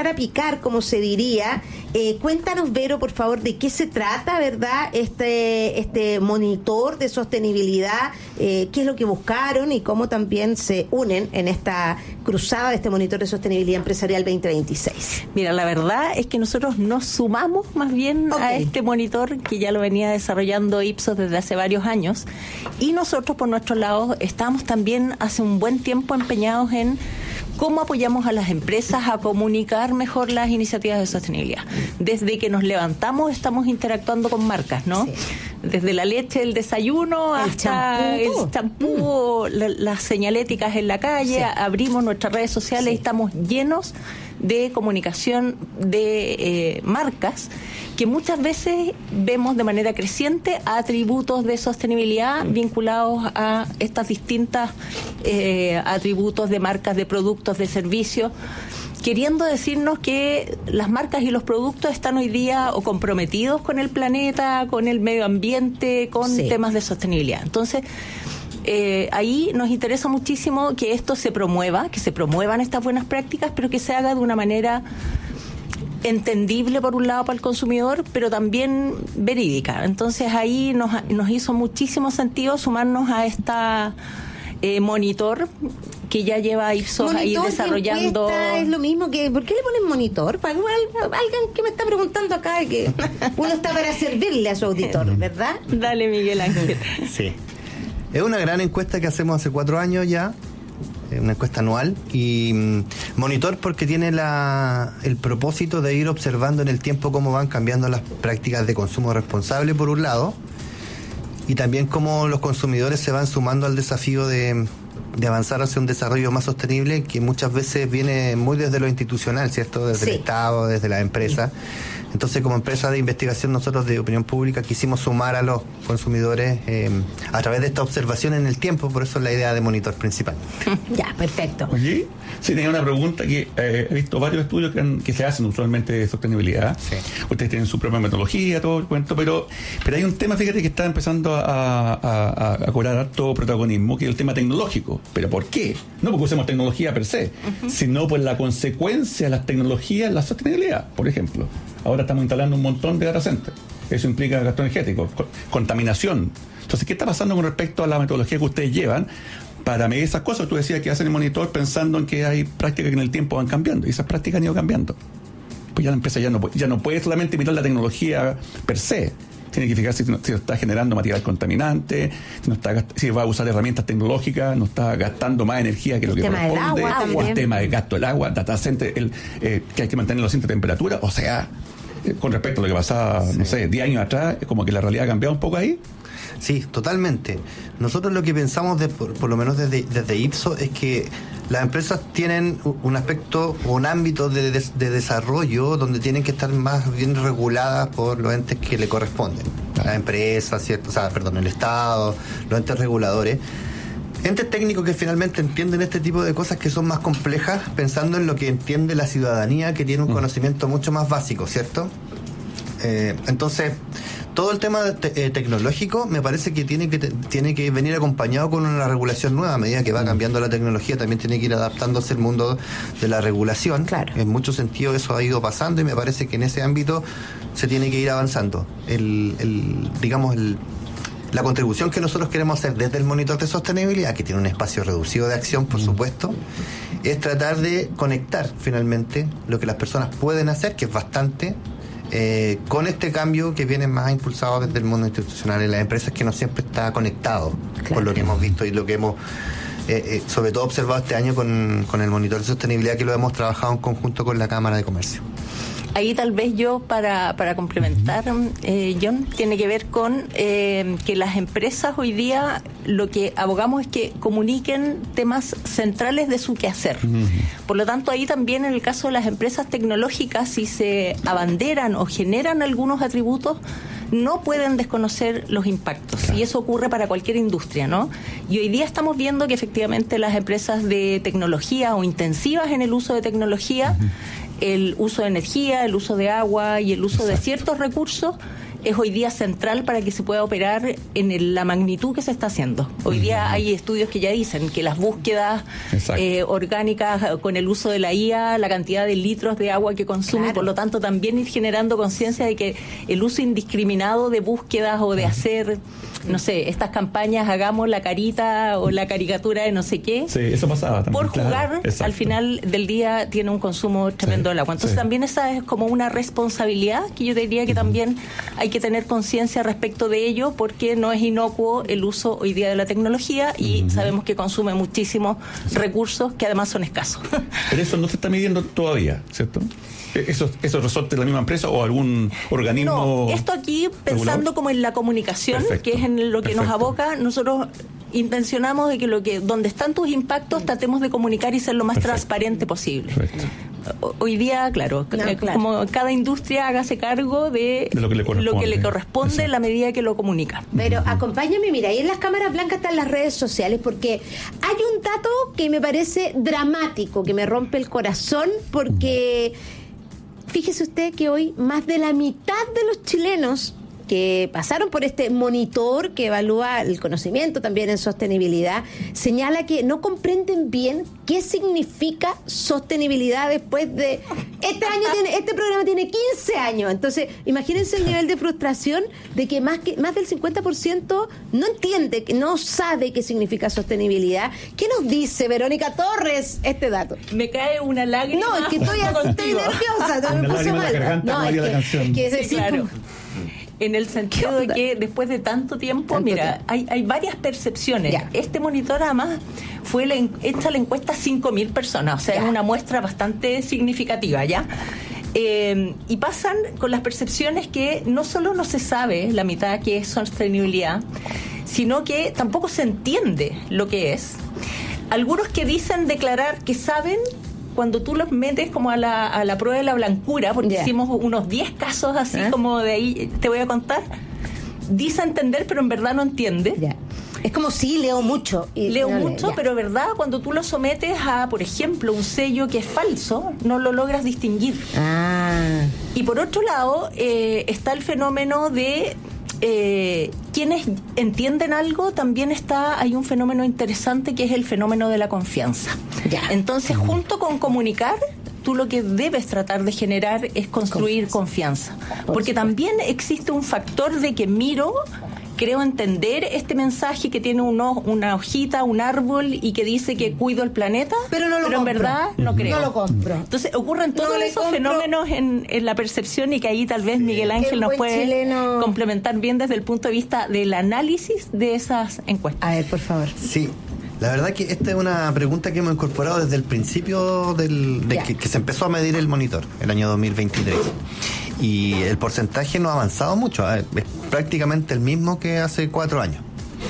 a picar, como se diría. Cuéntanos, Vero, por favor, de qué se trata, ¿verdad? Este monitor de sostenibilidad, qué es lo que buscaron y cómo también se unen en esta cruzada de este monitor de sostenibilidad empresarial 2026. Mira, la verdad es que nosotros nos sumamos más bien a este monitor que ya lo venía desarrollando Ipsos desde hace varios años, y nosotros por nuestro lado estamos también hace un buen tiempo empeñados en cómo apoyamos a las empresas a comunicar mejor las iniciativas de sostenibilidad. Desde que nos levantamos estamos interactuando con marcas, ¿no? Sí. Desde la leche, el desayuno, hasta el champú, las señaléticas en la calle, sí. Abrimos nuestras redes sociales y estamos llenos de comunicación de marcas que muchas veces vemos de manera creciente atributos de sostenibilidad vinculados a estas distintas atributos de marcas, de productos, de servicios, queriendo decirnos que las marcas y los productos están hoy día o comprometidos con el planeta, con el medio ambiente, con temas de sostenibilidad. Entonces, ahí nos interesa muchísimo que esto se promueva, que se promuevan estas buenas prácticas, pero que se haga de una manera entendible por un lado para el consumidor, pero también verídica. Entonces ahí nos hizo muchísimo sentido sumarnos a esta monitor que ya lleva Ipsos ahí desarrollando. Es lo mismo que, ¿por qué le ponen monitor? Para alguien que me está preguntando acá, que uno está para servirle a su auditor, ¿verdad? Dale, Miguel Ángel. Sí. Es una gran encuesta que hacemos hace 4 años ya, una encuesta anual, y monitor porque tiene el propósito de ir observando en el tiempo cómo van cambiando las prácticas de consumo responsable, por un lado, y también cómo los consumidores se van sumando al desafío de avanzar hacia un desarrollo más sostenible, que muchas veces viene muy desde lo institucional, ¿cierto? Desde el Estado, desde las empresas. Entonces, como empresa de investigación, nosotros de opinión pública quisimos sumar a los consumidores a través de esta observación en el tiempo, por eso es la idea de monitor principal. Ya, perfecto. Oye, sí, tenía una pregunta que he visto varios estudios que se hacen usualmente de sostenibilidad. Sí. Ustedes tienen su propia metodología, todo el cuento, pero hay un tema, fíjate, que está empezando a cobrar harto protagonismo, que es el tema tecnológico. ¿Pero por qué? No porque usemos tecnología per se, sino por la consecuencia de las tecnologías, la sostenibilidad, por ejemplo. Ahora estamos instalando un montón de data centers. Eso implica gasto energético, contaminación. Entonces, ¿qué está pasando con respecto a la metodología que ustedes llevan para medir esas cosas? Tú decías que hacen el monitor pensando en que hay prácticas que en el tiempo van cambiando, y esas prácticas han ido cambiando. Pues ya la empresa ya no puede solamente imitar la tecnología per se. Tiene que fijarse si está generando material contaminante, si va a usar herramientas tecnológicas, no está gastando más energía que lo que corresponde. El tema del gasto del agua, data center, que hay que mantener los centros de temperatura. O sea, con respecto a lo que pasaba, no sé, 10 años atrás, es como que la realidad ha cambiado un poco ahí. Sí, totalmente. Nosotros lo que pensamos, por lo menos desde Ipsos, es que las empresas tienen un aspecto o un ámbito de desarrollo donde tienen que estar más bien reguladas por los entes que le corresponden. Las empresas, ¿cierto? El Estado, los entes reguladores. Entes técnicos que finalmente entienden este tipo de cosas que son más complejas, pensando en lo que entiende la ciudadanía, que tiene un conocimiento mucho más básico, ¿cierto? Entonces, todo el tema tecnológico me parece que tiene que venir acompañado con una regulación nueva. A medida que va cambiando la tecnología, también tiene que ir adaptándose el mundo de la regulación. Claro. En muchos sentidos eso ha ido pasando y me parece que en ese ámbito se tiene que ir avanzando. La contribución que nosotros queremos hacer desde el monitor de sostenibilidad, que tiene un espacio reducido de acción, por supuesto, es tratar de conectar finalmente lo que las personas pueden hacer, que es bastante, con este cambio que viene más impulsado desde el mundo institucional en las empresas, que no siempre está conectado con lo que hemos visto y lo que hemos sobre todo observado este año con el monitor de sostenibilidad, que lo hemos trabajado en conjunto con la Cámara de Comercio. Ahí tal vez yo para complementar, John, tiene que ver con que las empresas hoy día lo que abogamos es que comuniquen temas centrales de su quehacer. Por lo tanto, ahí también en el caso de las empresas tecnológicas, si se abanderan o generan algunos atributos, no pueden desconocer los impactos. Claro. Y eso ocurre para cualquier industria, ¿no? Y hoy día estamos viendo que efectivamente las empresas de tecnología o intensivas en el uso de tecnología, el uso de energía, el uso de agua y el uso de ciertos recursos es hoy día central para que se pueda operar en la magnitud que se está haciendo. Hoy día hay estudios que ya dicen que las búsquedas orgánicas con el uso de la IA, la cantidad de litros de agua que consume, por lo tanto también ir generando conciencia de que el uso indiscriminado de búsquedas o de hacer, no sé, estas campañas, hagamos la carita o la caricatura de no sé qué. Sí, eso pasaba también. Por jugar, al final del día tiene un consumo tremendo del agua. Entonces también esa es como una responsabilidad que yo diría que también hay que tener conciencia respecto de ello, porque no es inocuo el uso hoy día de la tecnología y sabemos que consume muchísimos recursos que además son escasos. Pero eso no se está midiendo todavía, ¿cierto? ¿Eso resorte la misma empresa o algún organismo? No, esto aquí pensando regulador, como en la comunicación, que es en lo que nos aboca, nosotros intencionamos de que donde están tus impactos tratemos de comunicar y ser lo más transparente posible. Hoy día, claro, como cada industria hágase cargo de lo que le corresponde en la medida que lo comunica. Pero acompáñame, mira, ahí en las cámaras blancas están las redes sociales, porque hay un dato que me parece dramático, que me rompe el corazón, porque fíjese usted que hoy más de la mitad de los chilenos que pasaron por este monitor que evalúa el conocimiento también en sostenibilidad, señala que no comprenden bien qué significa sostenibilidad después de... Este programa tiene 15 años, entonces imagínense el nivel de frustración de que más del 50% no entiende, que no sabe qué significa sostenibilidad. ¿Qué nos dice Verónica Torres este dato? Me cae una lágrima. No, es que estoy nerviosa, me puse mal. No, es que sí, claro. En el sentido de que después de tanto tiempo, mira, hay varias percepciones. Este monitor además fue hecha la encuesta a 5.000 personas, o sea, es una muestra bastante significativa, ¿ya? Y pasan con las percepciones que no solo no se sabe la mitad que es sostenibilidad, sino que tampoco se entiende lo que es. Algunos que dicen declarar que saben, cuando tú los metes como a la prueba de la blancura, porque hicimos unos 10 casos así como de ahí, te voy a contar, dice entender, pero en verdad no entiende. Es como si leo mucho. Pero verdad, cuando tú lo sometes a, por ejemplo, un sello que es falso, no lo logras distinguir. Y por otro lado, está el fenómeno de... quienes entienden algo, también hay un fenómeno interesante que es el fenómeno de la confianza. Entonces, junto con comunicar, tú lo que debes tratar de generar es construir confianza. Porque también existe un factor de que creo entender este mensaje que tiene una hojita, un árbol y que dice que cuido el planeta, pero en verdad no creo. No lo compro. Entonces ocurren todos esos fenómenos en la percepción, y que ahí tal vez Miguel Ángel nos puede complementar bien desde el punto de vista del análisis de esas encuestas. A ver, por favor. Sí. La verdad que esta es una pregunta que hemos incorporado desde el principio que se empezó a medir el monitor, el año 2023. Y el porcentaje no ha avanzado mucho, es prácticamente el mismo que hace 4 años.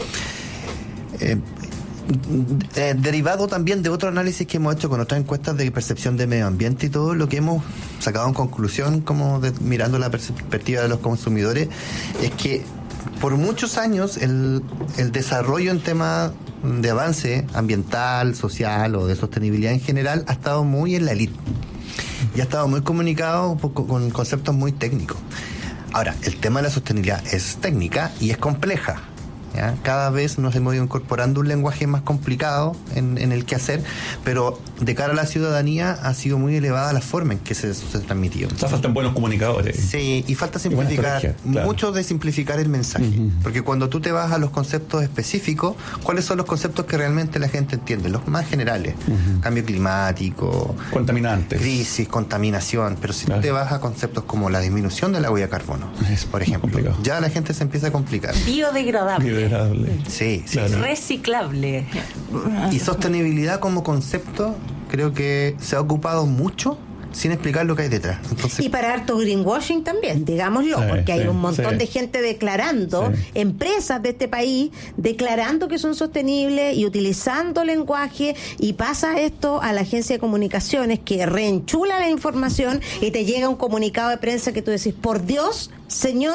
Derivado también de otro análisis que hemos hecho con otras encuestas de percepción de medio ambiente y todo, lo que hemos sacado en conclusión, mirando la perspectiva de los consumidores, es que por muchos años el desarrollo en temas de avance ambiental, social o de sostenibilidad en general ha estado muy en la elite y ha estado muy comunicado con conceptos muy técnicos. Ahora, el tema de la sostenibilidad es técnica y es compleja, ¿ya? Cada vez nos hemos ido incorporando un lenguaje más complicado en el que hacer, pero de cara a la ciudadanía ha sido muy elevada la forma en que se transmitió. O sea, faltan buenos comunicadores. Sí, y falta simplificar, mucho de simplificar el mensaje, porque cuando tú te vas a los conceptos específicos, ¿cuáles son los conceptos que realmente la gente entiende? Los más generales, cambio climático, contaminantes, crisis, contaminación, pero si tú te vas a conceptos como la disminución de la huella de carbono, por ejemplo, ya la gente se empieza a complicar. Biodegradable. Sí, claro. Reciclable. Y sostenibilidad como concepto creo que se ha ocupado mucho sin explicar lo que hay detrás. Entonces, y para harto greenwashing también, digámoslo, porque hay un montón de gente declarando, empresas de este país declarando que son sostenibles y utilizando lenguaje, y pasa esto a la agencia de comunicaciones que reenchula la información y te llega un comunicado de prensa que tú decís, por Dios, señor,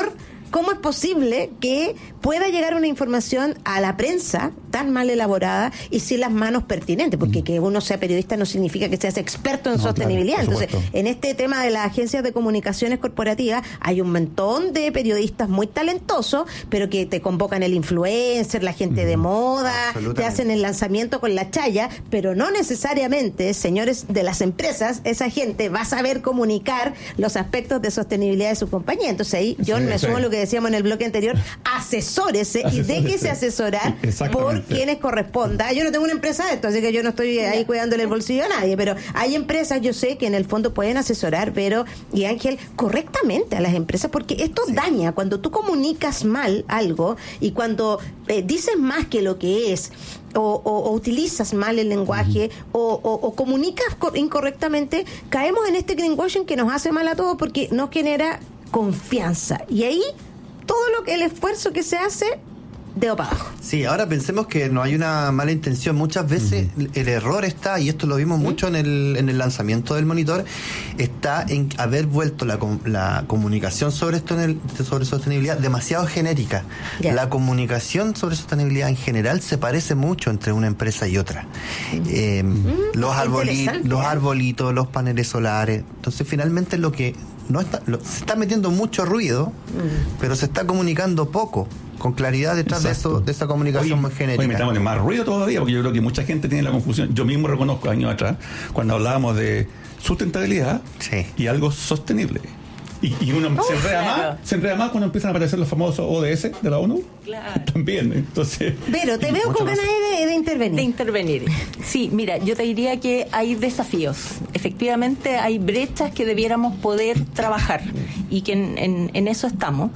¿cómo es posible que pueda llegar una información a la prensa tan mal elaborada y sin las manos pertinentes? Porque que uno sea periodista no significa que seas experto en sostenibilidad. Claro, entonces, en este tema de las agencias de comunicaciones corporativas hay un montón de periodistas muy talentosos, pero que te convocan el influencer, la gente de moda, te hacen el lanzamiento con la chaya, pero no necesariamente, señores de las empresas, esa gente va a saber comunicar los aspectos de sostenibilidad de su compañía. Entonces ahí, John, me sumo a lo que decíamos en el bloque anterior, asesórese y déjese asesorar por quienes corresponda. Yo no tengo una empresa de esto, así que yo no estoy ahí cuidándole el bolsillo a nadie, pero hay empresas, yo sé que en el fondo pueden asesorar, pero, y Ángel, correctamente a las empresas, porque esto daña cuando tú comunicas mal algo y cuando dices más que lo que es, o utilizas mal el lenguaje, o comunicas incorrectamente, caemos en este greenwashing que nos hace mal a todos porque nos genera confianza. Y ahí todo el esfuerzo que se hace dedo para abajo. Sí, ahora pensemos que no hay una mala intención. Muchas veces el error está, y esto lo vimos mucho en el lanzamiento del monitor, está en haber vuelto la comunicación sobre sostenibilidad demasiado genérica. La comunicación sobre sostenibilidad en general se parece mucho entre una empresa y otra. Los arbolitos, los paneles solares. Entonces, finalmente lo que no está, se está metiendo mucho ruido, pero se está comunicando poco, con claridad detrás de esa comunicación muy genérica. Hoy metamos más ruido todavía, porque yo creo que mucha gente tiene la confusión. Yo mismo reconozco años atrás, cuando hablábamos de sustentabilidad y algo sostenible. Y uno se enreda más cuando empiezan a aparecer los famosos ODS de la ONU. Claro. También, entonces... Pero te veo con ganas de intervenir. De intervenir. Sí, mira, yo te diría que hay desafíos. Efectivamente, hay brechas que debiéramos poder trabajar y que en eso estamos.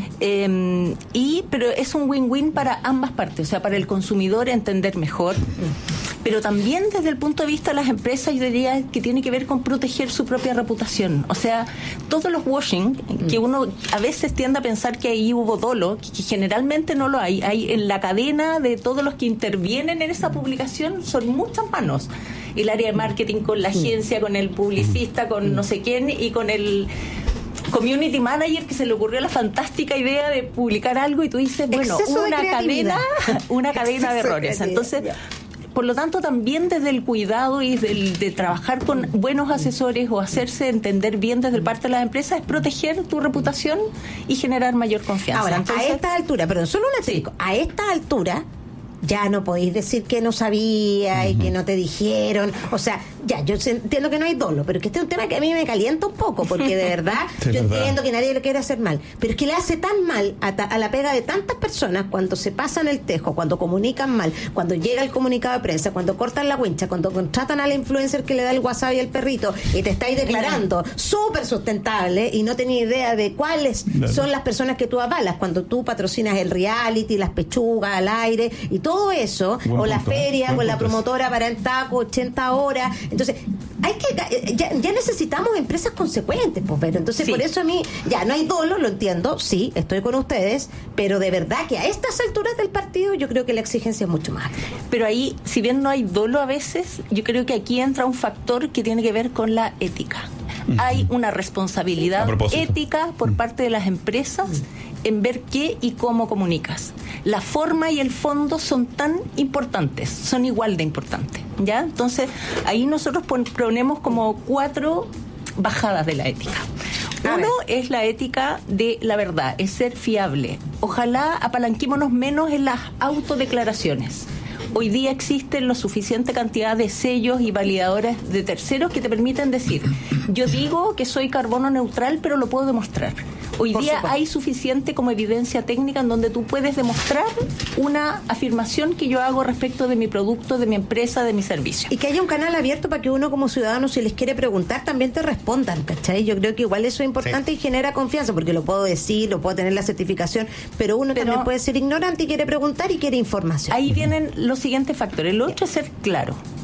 Pero es un win-win para ambas partes, o sea, para el consumidor entender mejor, pero también desde el punto de vista de las empresas, yo diría que tiene que ver con proteger su propia reputación. O sea, todos los washing, que uno a veces tiende a pensar que ahí hubo dolo, que generalmente no lo hay. Hay en la cadena de todos los que intervienen en esa publicación, son muchas manos. El área de marketing con la agencia, con el publicista, con no sé quién y con el community manager que se le ocurrió la fantástica idea de publicar algo y tú dices, bueno, una cadena de errores. Entonces, por lo tanto, también desde el cuidado y de trabajar con buenos asesores o hacerse entender bien desde parte de las empresas es proteger tu reputación y generar mayor confianza. Ahora, a esta altura, perdón, solo una chico, a esta altura ya no podéis decir que no sabía y que no te dijeron. O sea, ya, yo entiendo que no hay dolo, pero que este es un tema que a mí me calienta un poco, porque de verdad, entiendo que nadie le quiere hacer mal, pero es que le hace tan mal a la pega de tantas personas cuando se pasan el tejo, cuando comunican mal, cuando llega el comunicado de prensa, cuando cortan la wincha, cuando contratan al influencer que le da el WhatsApp y el perrito y te estáis declarando súper sustentable y no tenés idea de cuáles son las personas que tú avalas, cuando tú patrocinas el reality, las pechugas al aire y todo eso, o la feria con la promotora para el taco, 80 horas. Entonces, hay que ya necesitamos empresas consecuentes, pues, pero entonces por eso a mí ya no hay dolo, lo entiendo, sí, estoy con ustedes, pero de verdad que a estas alturas del partido yo creo que la exigencia es mucho más alta. Pero ahí, si bien no hay dolo a veces, yo creo que aquí entra un factor que tiene que ver con la ética. Hay una responsabilidad ética por parte de las empresas en ver qué y cómo comunicas. La forma y el fondo son tan importantes, son igual de importantes, ¿ya? Entonces, ahí nosotros ponemos como 4 bajadas de la ética. Uno es la ética de la verdad, es ser fiable. Ojalá apalanquémonos menos en las autodeclaraciones. Hoy día existen la suficiente cantidad de sellos y validadores de terceros que te permiten decir, yo digo que soy carbono neutral, pero lo puedo demostrar. Hoy día hay suficiente como evidencia técnica en donde tú puedes demostrar una afirmación que yo hago respecto de mi producto, de mi empresa, de mi servicio. Y que haya un canal abierto para que uno como ciudadano, si les quiere preguntar, también te respondan, ¿cachai? Yo creo que igual eso es importante y genera confianza, porque lo puedo decir, lo puedo tener la certificación, pero uno también puede ser ignorante y quiere preguntar y quiere información. Ahí vienen los siguientes factores. El otro es ser claro.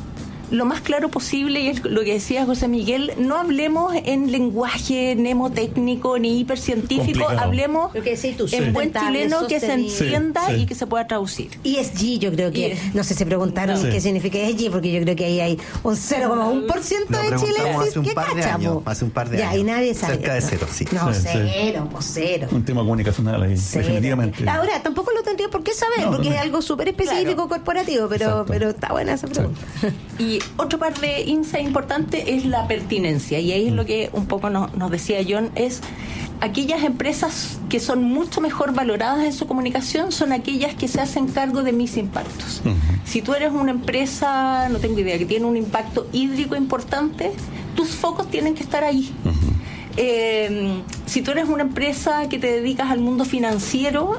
lo más claro posible, y es lo que decía José Miguel, no hablemos en lenguaje mnemotécnico ni hipercientífico, complicado. Hablemos en buen chileno que se entienda y que se pueda traducir. ESG, yo creo que, no sé si preguntaron qué significa ESG, porque yo creo que ahí hay un 0,1% de chilenses que cachamos. Hace un par de años. Ya, y nadie sabe. Cerca de cero, sí. No, cero. Un tema comunicacional ahí, definitivamente. Ahora, tampoco lo tendría por qué saber, porque es algo súper específico, corporativo, pero está buena esa pregunta. Y otro par de insights importantes es la pertinencia, y ahí es lo que un poco nos decía John, es aquellas empresas que son mucho mejor valoradas en su comunicación son aquellas que se hacen cargo de mis impactos. Si tú eres una empresa, no tengo idea, que tiene un impacto hídrico importante, tus focos tienen que estar ahí. Si tú eres una empresa que te dedicas al mundo financiero,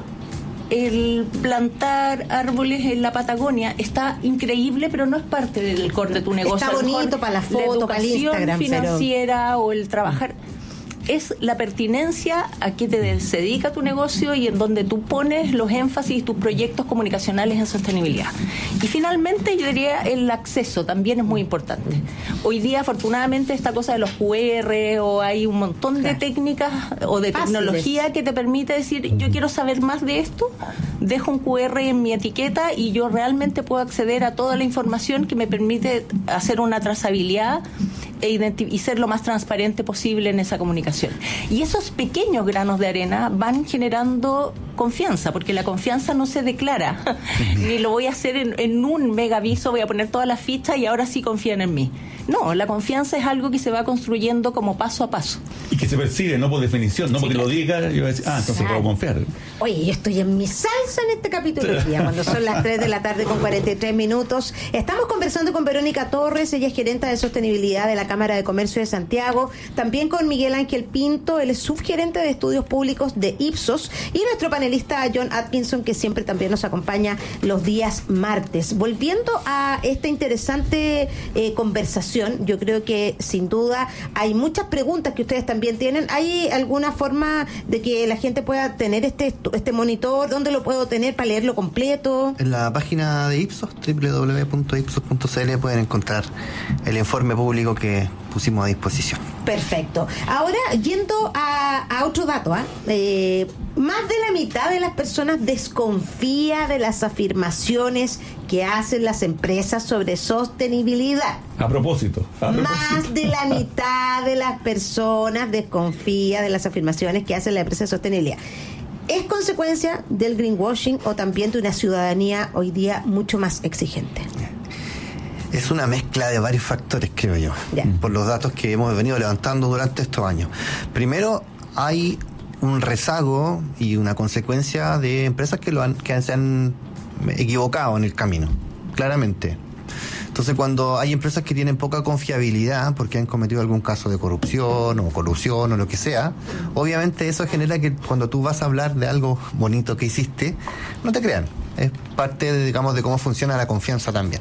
el plantar árboles en la Patagonia está increíble, pero no es parte del core de tu negocio. Está bonito para la foto, para el Instagram financiera o el trabajar. Es la pertinencia a qué te dedica tu negocio y en donde tú pones los énfasis y tus proyectos comunicacionales en sostenibilidad. Y finalmente yo diría el acceso también es muy importante. Hoy día afortunadamente esta cosa de los QR o hay un montón de técnicas o de tecnología que te permite decir yo quiero saber más de esto, dejo un QR en mi etiqueta y yo realmente puedo acceder a toda la información que me permite hacer una trazabilidad y ser lo más transparente posible en esa comunicación. Y esos pequeños granos de arena van generando confianza, porque la confianza no se declara, ni lo voy a hacer en un mega aviso, voy a poner todas las fichas y ahora sí confían en mí. No, la confianza es algo que se va construyendo como paso a paso. Y que se percibe, no por definición, no porque lo diga, yo voy a decir, entonces puedo confiar. Oye, yo estoy en mi salsa en este capítulo hoy día, cuando son las 3 de la tarde con 43 minutos. Estamos conversando con Verónica Torres, ella es gerenta de sostenibilidad de la Cámara de Comercio de Santiago, también con Miguel Ángel Pinto, él es subgerente de estudios públicos de Ipsos, y nuestro panelista John Atkinson, que siempre también nos acompaña los días martes. Volviendo a esta interesante conversación, yo creo que sin duda hay muchas preguntas que ustedes también tienen. ¿Hay alguna forma de que la gente pueda tener este monitor? ¿Dónde lo puedo tener para leerlo completo? En la página de Ipsos, www.ipsos.cl, pueden encontrar el informe público que pusimos a disposición. Perfecto. Ahora, yendo a otro dato, más de la mitad de las personas desconfía de las afirmaciones que hacen las empresas sobre sostenibilidad. A propósito. Más de la mitad de las personas desconfía de las afirmaciones que hacen las empresas de sostenibilidad. ¿Es consecuencia del greenwashing o también de una ciudadanía hoy día mucho más exigente? Es una mezcla de varios factores, creo yo, por los datos que hemos venido levantando durante estos años. Primero, hay un rezago y una consecuencia de empresas que se han equivocado en el camino, claramente. Entonces, cuando hay empresas que tienen poca confiabilidad porque han cometido algún caso de corrupción o colusión o lo que sea, obviamente eso genera que cuando tú vas a hablar de algo bonito que hiciste, no te crean. Es parte, de cómo funciona la confianza también.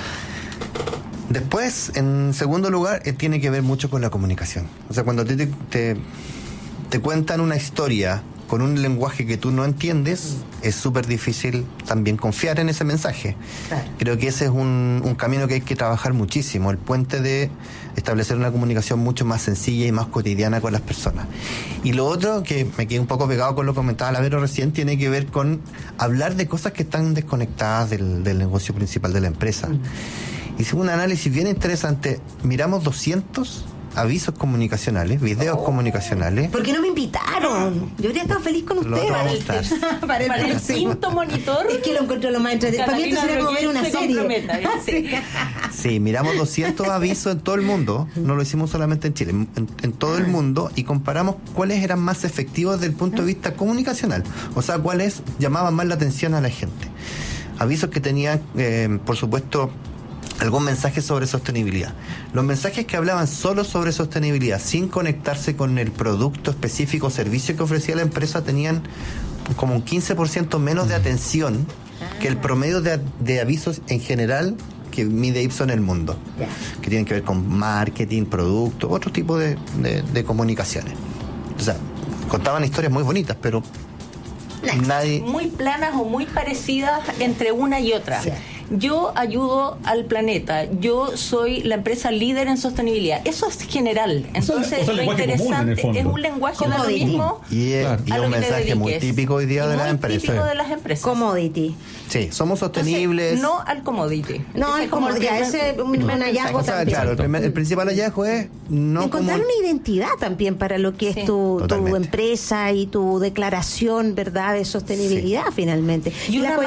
Después, en segundo lugar, tiene que ver mucho con la comunicación. O sea, cuando te cuentan una historia con un lenguaje que tú no entiendes, es súper difícil también confiar en ese mensaje. Claro. Creo que ese es un camino que hay que trabajar muchísimo, el puente de establecer una comunicación mucho más sencilla y más cotidiana con las personas. Y lo otro, que me quedé un poco pegado con lo que comentaba la Vero recién, tiene que ver con hablar de cosas que están desconectadas del negocio principal de la empresa. Hicimos un análisis bien interesante. Miramos 200 avisos comunicacionales, videos comunicacionales. ¿Por qué no me invitaron? Yo habría estado feliz con ustedes. Para el quinto monitor. Es que lo encontré lo más entretenido. Para mí esto sería como ver una serie. Sí, miramos 200 avisos en todo el mundo. No lo hicimos solamente en Chile, en todo el mundo, y comparamos cuáles eran más efectivos desde el punto de vista comunicacional. O sea, cuáles llamaban más la atención a la gente. Avisos que tenían, por supuesto, algún mensaje sobre sostenibilidad. Los mensajes que hablaban solo sobre sostenibilidad, sin conectarse con el producto específico o servicio que ofrecía la empresa, tenían como un 15% menos de atención que el promedio de avisos en general que mide Ipsos en el mundo, que tienen que ver con marketing, producto, otro tipo de comunicaciones. O sea, contaban historias muy bonitas, pero nadie... Muy planas o muy parecidas entre una y otra. Sí. yo ayudo al planeta, yo soy la empresa líder en sostenibilidad. Eso es general. Entonces, lo interesante es un lenguaje de lo mismo. Y un mensaje muy típico hoy día de las empresas. Típico de las empresas. Commodity. Sí, somos sostenibles. Entonces, no al commodity. No al commodity. Ese es un hallazgo también. Claro, el principal hallazgo es encontrar una identidad también para lo que es tu empresa y tu declaración, ¿verdad?, de sostenibilidad finalmente. Y una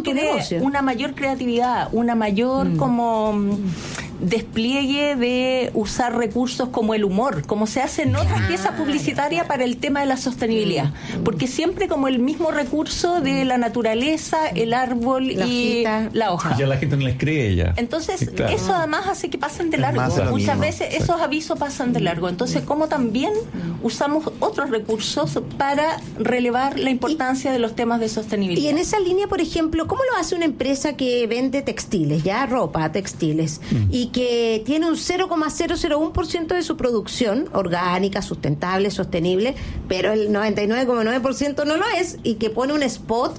mayor creatividad, una mayor como despliegue de usar recursos como el humor, como se hace en otras piezas publicitarias para el tema de la sostenibilidad, porque siempre como el mismo recurso de la naturaleza, el árbol y la hoja. Ya la gente no les cree ya. Entonces, eso además hace que pasen de largo. Muchas veces esos avisos pasan de largo. Entonces, como también usamos otros recursos para relevar la importancia de los temas de sostenibilidad. Y en esa línea, por ejemplo, ¿cómo lo hace una empresa que vende textiles, ya ropa, textiles, y que tiene un 0,001% de su producción orgánica, sustentable, sostenible, pero el 99,9% no lo es, y que pone un spot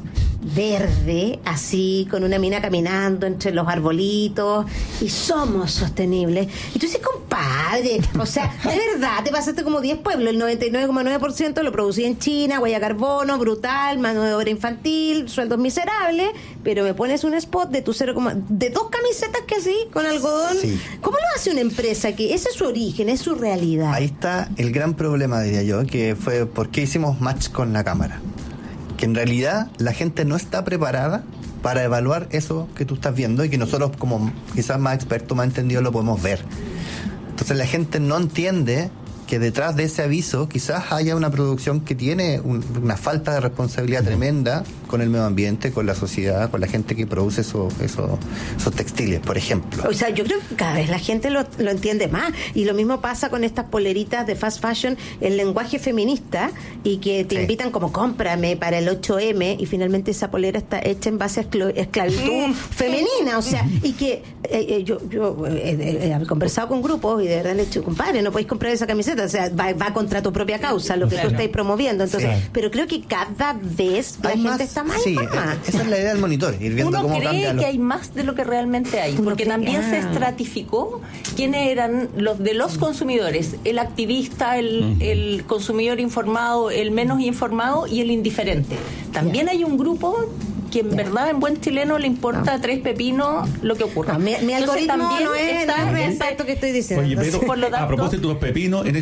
verde, así, con una mina caminando entre los arbolitos, y somos sostenibles? Y tú dices, compadre, o sea, de verdad, te pasaste como 10 pueblos, el 99,9% lo producí en China, huella de carbono, brutal, mano de obra infantil, sueldos miserables, pero me pones un spot de tu de 2 camisetas que así, con algodón. Sí. ¿Cómo lo hace una empresa que ese es su origen, es su realidad? Ahí está el gran problema, diría yo, que fue por qué hicimos match con la cámara. Que en realidad la gente no está preparada para evaluar eso que tú estás viendo y que nosotros, como quizás más expertos, más entendidos, lo podemos ver. Entonces la gente no entiende que detrás de ese aviso quizás haya una producción que tiene una falta de responsabilidad tremenda con el medio ambiente, con la sociedad, con la gente que produce esos textiles, por ejemplo. O sea, yo creo que cada vez la gente lo entiende más, y lo mismo pasa con estas poleritas de fast fashion, el lenguaje feminista, y que te invitan como cómprame para el 8M, y finalmente esa polera está hecha en base a esclavitud femenina, o sea, y que yo he conversado con grupos y de verdad le he dicho, compadre, no podéis comprar esa camiseta, o sea, va contra tu propia causa lo que tú estáis promoviendo. Entonces, pero creo que cada vez la gente está más informada. Esa es la idea del monitor, ir viendo uno cómo cree que hay más de lo que realmente hay, porque también se estratificó quiénes eran los de los consumidores, el activista, el consumidor informado, el menos informado y el indiferente. También hay un grupo que en verdad en buen chileno le importa 3 pepinos lo que ocurra. Mi algoritmo también no es exacto que estoy diciendo. Oye, pero por lo tanto, a propósito de los pepinos, en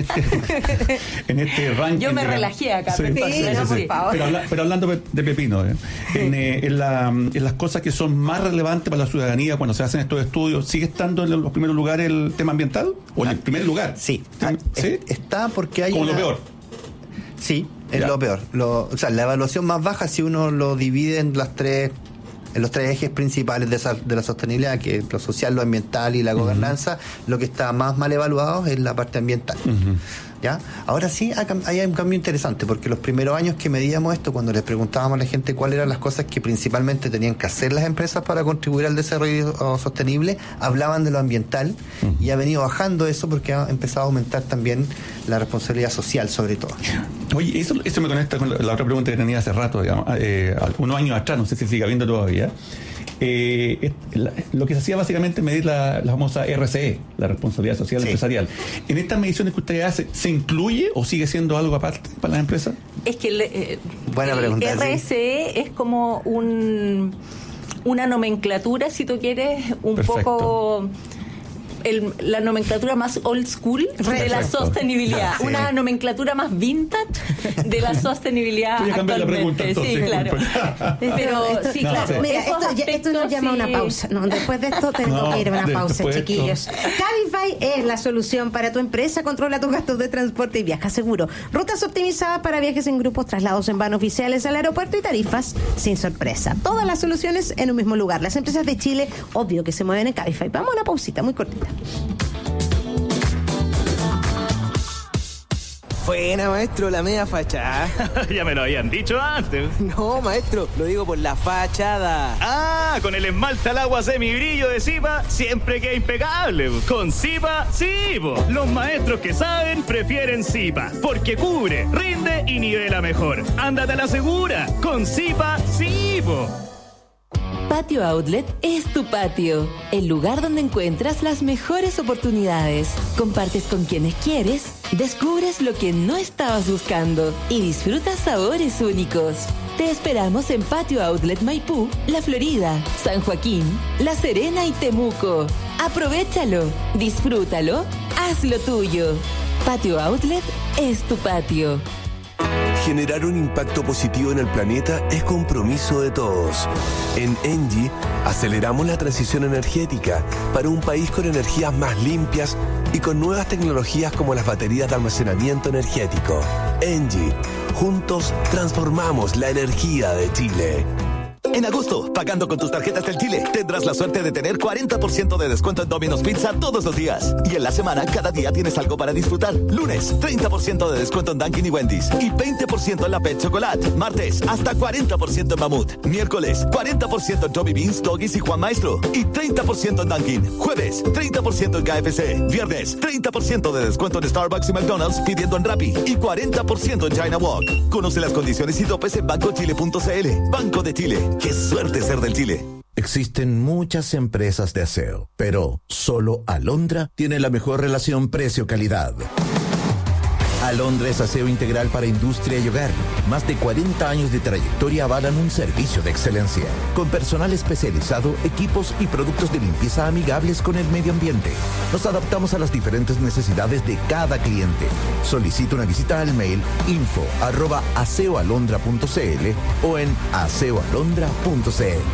este ranking... Yo me relajé acá. Sí, por favor. Pero hablando de pepinos, en las cosas que son más relevantes para la ciudadanía cuando se hacen estos estudios, ¿sigue estando en los primeros lugares el tema ambiental? ¿O en el primer lugar? Sí. ¿Sí? Está porque hay como lo peor. Sí, es lo peor. O sea, la evaluación más baja, si uno lo divide en los tres ejes principales de la sostenibilidad, que es lo social, lo ambiental y la gobernanza, lo que está más mal evaluado es la parte ambiental. ¿Ya? Ahora sí hay un cambio interesante, porque los primeros años que medíamos esto, cuando les preguntábamos a la gente cuáles eran las cosas que principalmente tenían que hacer las empresas para contribuir al desarrollo sostenible, hablaban de lo ambiental, y ha venido bajando eso porque ha empezado a aumentar también la responsabilidad social, sobre todo. Oye, eso me conecta con la otra pregunta que tenía hace rato, digamos, unos años atrás, no sé si sigue habiendo todavía. Lo que se hacía básicamente es medir la famosa RCE, la responsabilidad social empresarial. ¿En estas mediciones que ustedes hacen, se incluye o sigue siendo algo aparte para las empresas? Es que buena pregunta, RCE es como una nomenclatura, si tú quieres, un poco... la nomenclatura más old school de la sostenibilidad, una nomenclatura más vintage de la sostenibilidad actualmente. Pregunta, entonces, sí, claro. Pero sí, claro. Mira, esto nos llama a una pausa. No, después de esto tengo que ir a una pausa, chiquillos. Cabify es la solución para tu empresa. Controla tus gastos de transporte y viaja seguro. Rutas optimizadas para viajes en grupos, traslados en van oficiales al aeropuerto y tarifas sin sorpresa. Todas las soluciones en un mismo lugar. Las empresas de Chile, obvio que se mueven en Cabify. Vamos a una pausita muy cortita. Buena, maestro, la media fachada. Ya me lo habían dicho antes. No, maestro, lo digo por la fachada. Ah, con el esmalte al agua semibrillo de Zipa siempre queda impecable. Con Zipa, sí, po. Los maestros que saben prefieren Zipa, porque cubre, rinde y nivela mejor. Ándate a la segura. Con Zipa, sí, po. Patio Outlet es tu patio, el lugar donde encuentras las mejores oportunidades. Compartes con quienes quieres, descubres lo que no estabas buscando y disfrutas sabores únicos. Te esperamos en Patio Outlet Maipú, La Florida, San Joaquín, La Serena y Temuco. Aprovéchalo, disfrútalo, hazlo tuyo. Patio Outlet es tu patio. Generar un impacto positivo en el planeta es compromiso de todos. En ENGIE aceleramos la transición energética para un país con energías más limpias y con nuevas tecnologías como las baterías de almacenamiento energético. ENGIE, juntos transformamos la energía de Chile. En agosto, pagando con tus tarjetas del Chile, tendrás la suerte de tener 40% de descuento en Domino's Pizza todos los días. Y en la semana, cada día tienes algo para disfrutar. Lunes, 30% de descuento en Dunkin' y Wendy's. Y 20% en la Pet Chocolate. Martes, hasta 40% en Mamut. Miércoles, 40% en Joby Beans, Doggies y Juan Maestro. Y 30% en Dunkin'. Jueves, 30% en KFC. Viernes, 30% de descuento en Starbucks y McDonald's pidiendo en Rappi. Y 40% en China Walk. Conoce las condiciones y topes en bancochile.cl. Banco de Chile. ¡Qué suerte ser del Chile! Existen muchas empresas de aseo, pero solo Alondra tiene la mejor relación precio-calidad. Alondra es aseo integral para industria y hogar. Más de 40 años de trayectoria avalan un servicio de excelencia. Con personal especializado, equipos y productos de limpieza amigables con el medio ambiente. Nos adaptamos a las diferentes necesidades de cada cliente. Solicita una visita al mail info@aseoalondra.cl o en aseoalondra.cl.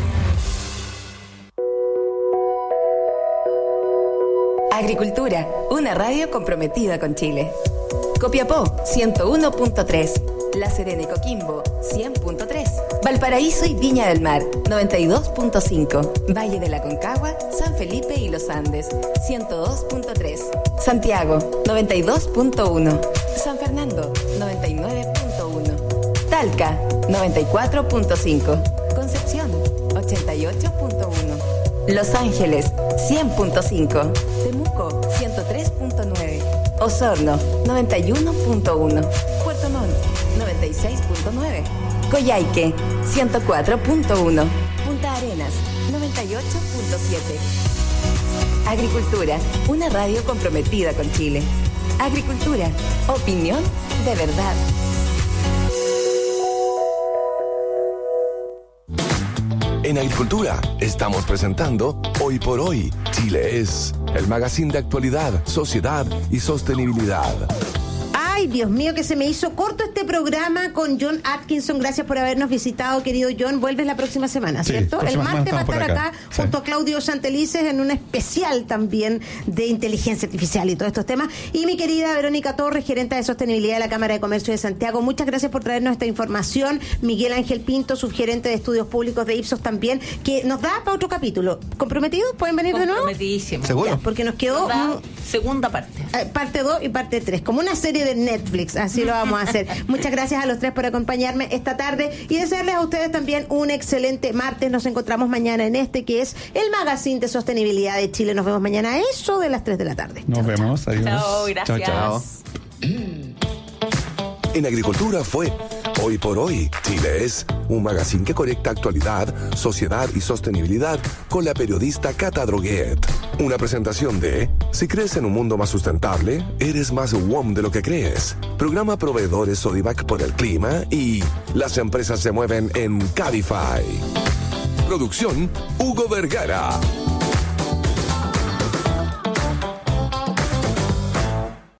Agricultura, una radio comprometida con Chile. Copiapó, 101.3. La Serena y Coquimbo, 100.3. Valparaíso y Viña del Mar, 92.5. Valle de la Concagua, San Felipe y Los Andes, 102.3. Santiago, 92.1. San Fernando, 99.1. Talca, 94.5. Concepción, 88.1. Los Ángeles, 100.5. Temuco, 103.9. Osorno, 91.1. Puerto Montt, 96.9. Coyhaique, 104.1. Punta Arenas, 98.7. Agricultura, una radio comprometida con Chile. Agricultura, opinión de verdad. En Agricultura estamos presentando Hoy por Hoy, Chile es, el magazine de actualidad, sociedad y sostenibilidad. Ay, Dios mío, que se me hizo corto este programa con John Atkinson. Gracias por habernos visitado, querido John. Vuelves la próxima semana, ¿cierto? Sí, el martes va a estar acá sí, junto a Claudio Santelices en un especial también de inteligencia artificial y todos estos temas. Y mi querida Verónica Torres, gerente de sostenibilidad de la Cámara de Comercio de Santiago. Muchas gracias por traernos esta información. Miguel Ángel Pinto, subgerente de estudios públicos de Ipsos también, que nos da para otro capítulo. ¿Comprometidos? ¿Pueden venir de nuevo? Comprometidísimo. ¿Seguro? Ya, porque nos quedó segunda parte. Parte 2 y parte 3, como una serie de Netflix, así lo vamos a hacer. Muchas gracias a los tres por acompañarme esta tarde y desearles a ustedes también un excelente martes. Nos encontramos mañana en que es el Magazine de Sostenibilidad de Chile. Nos vemos mañana a eso de las 3 de la tarde. Nos vemos, adiós. Chao, gracias. Chao. En Agricultura fue Hoy por Hoy, Chile es, un magazine que conecta actualidad, sociedad y sostenibilidad con la periodista Cata Droguet. Una presentación de Si crees en un mundo más sustentable, eres más WOM de lo que crees. Programa Proveedores Sodimac por el clima y las empresas se mueven en Cabify. Producción Hugo Vergara.